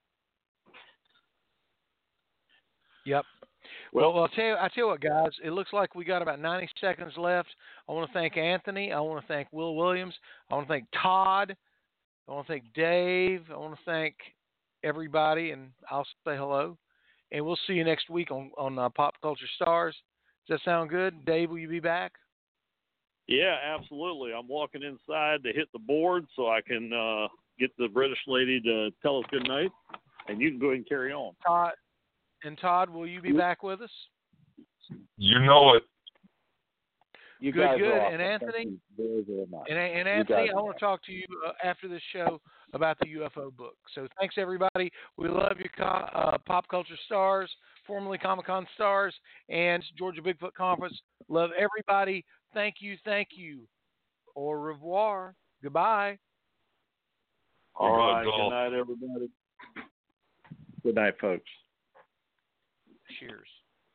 Yep. Well, well, I'll tell you, I tell you what, guys. It looks like we got about ninety seconds left. I want to thank Anthony. I want to thank Will Williams. I want to thank Todd. I want to thank Dave. I want to thank everybody, and I'll say hello. And we'll see you next week on on uh, Pop Culture Stars. Does that sound good, Dave? Will you be back? Yeah, absolutely. I'm walking inside to hit the board so I can uh, get the British lady to tell us good night, and you can go ahead and carry on. Todd and Todd, will you be back with us? You know it. You Good, guys good. are awesome. And Anthony? Thank you very, very much. And, and You Anthony, guys I are want to talk to you uh, after this show about the U F O book. So thanks, everybody. We love you, co- uh, Pop Culture Stars, formerly Comic-Con Stars, and Georgia Bigfoot Conference. Love everybody. Thank you, thank you. Au revoir. Goodbye. All Good right. golf. Good night, everybody. Good night, folks. Cheers.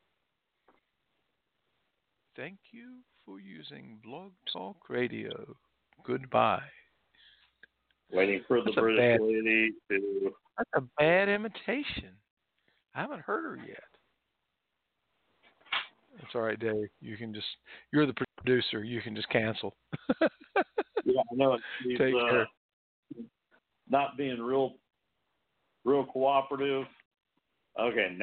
Thank you for using Blog Talk Radio. Goodbye. Waiting for the That's a British bad- lady to. That's a bad imitation. I haven't heard her yet. It's all right, Dave. You can just, you're the producer. You can just cancel. Yeah, I know. She's Take uh, care. not being real, real cooperative. Okay.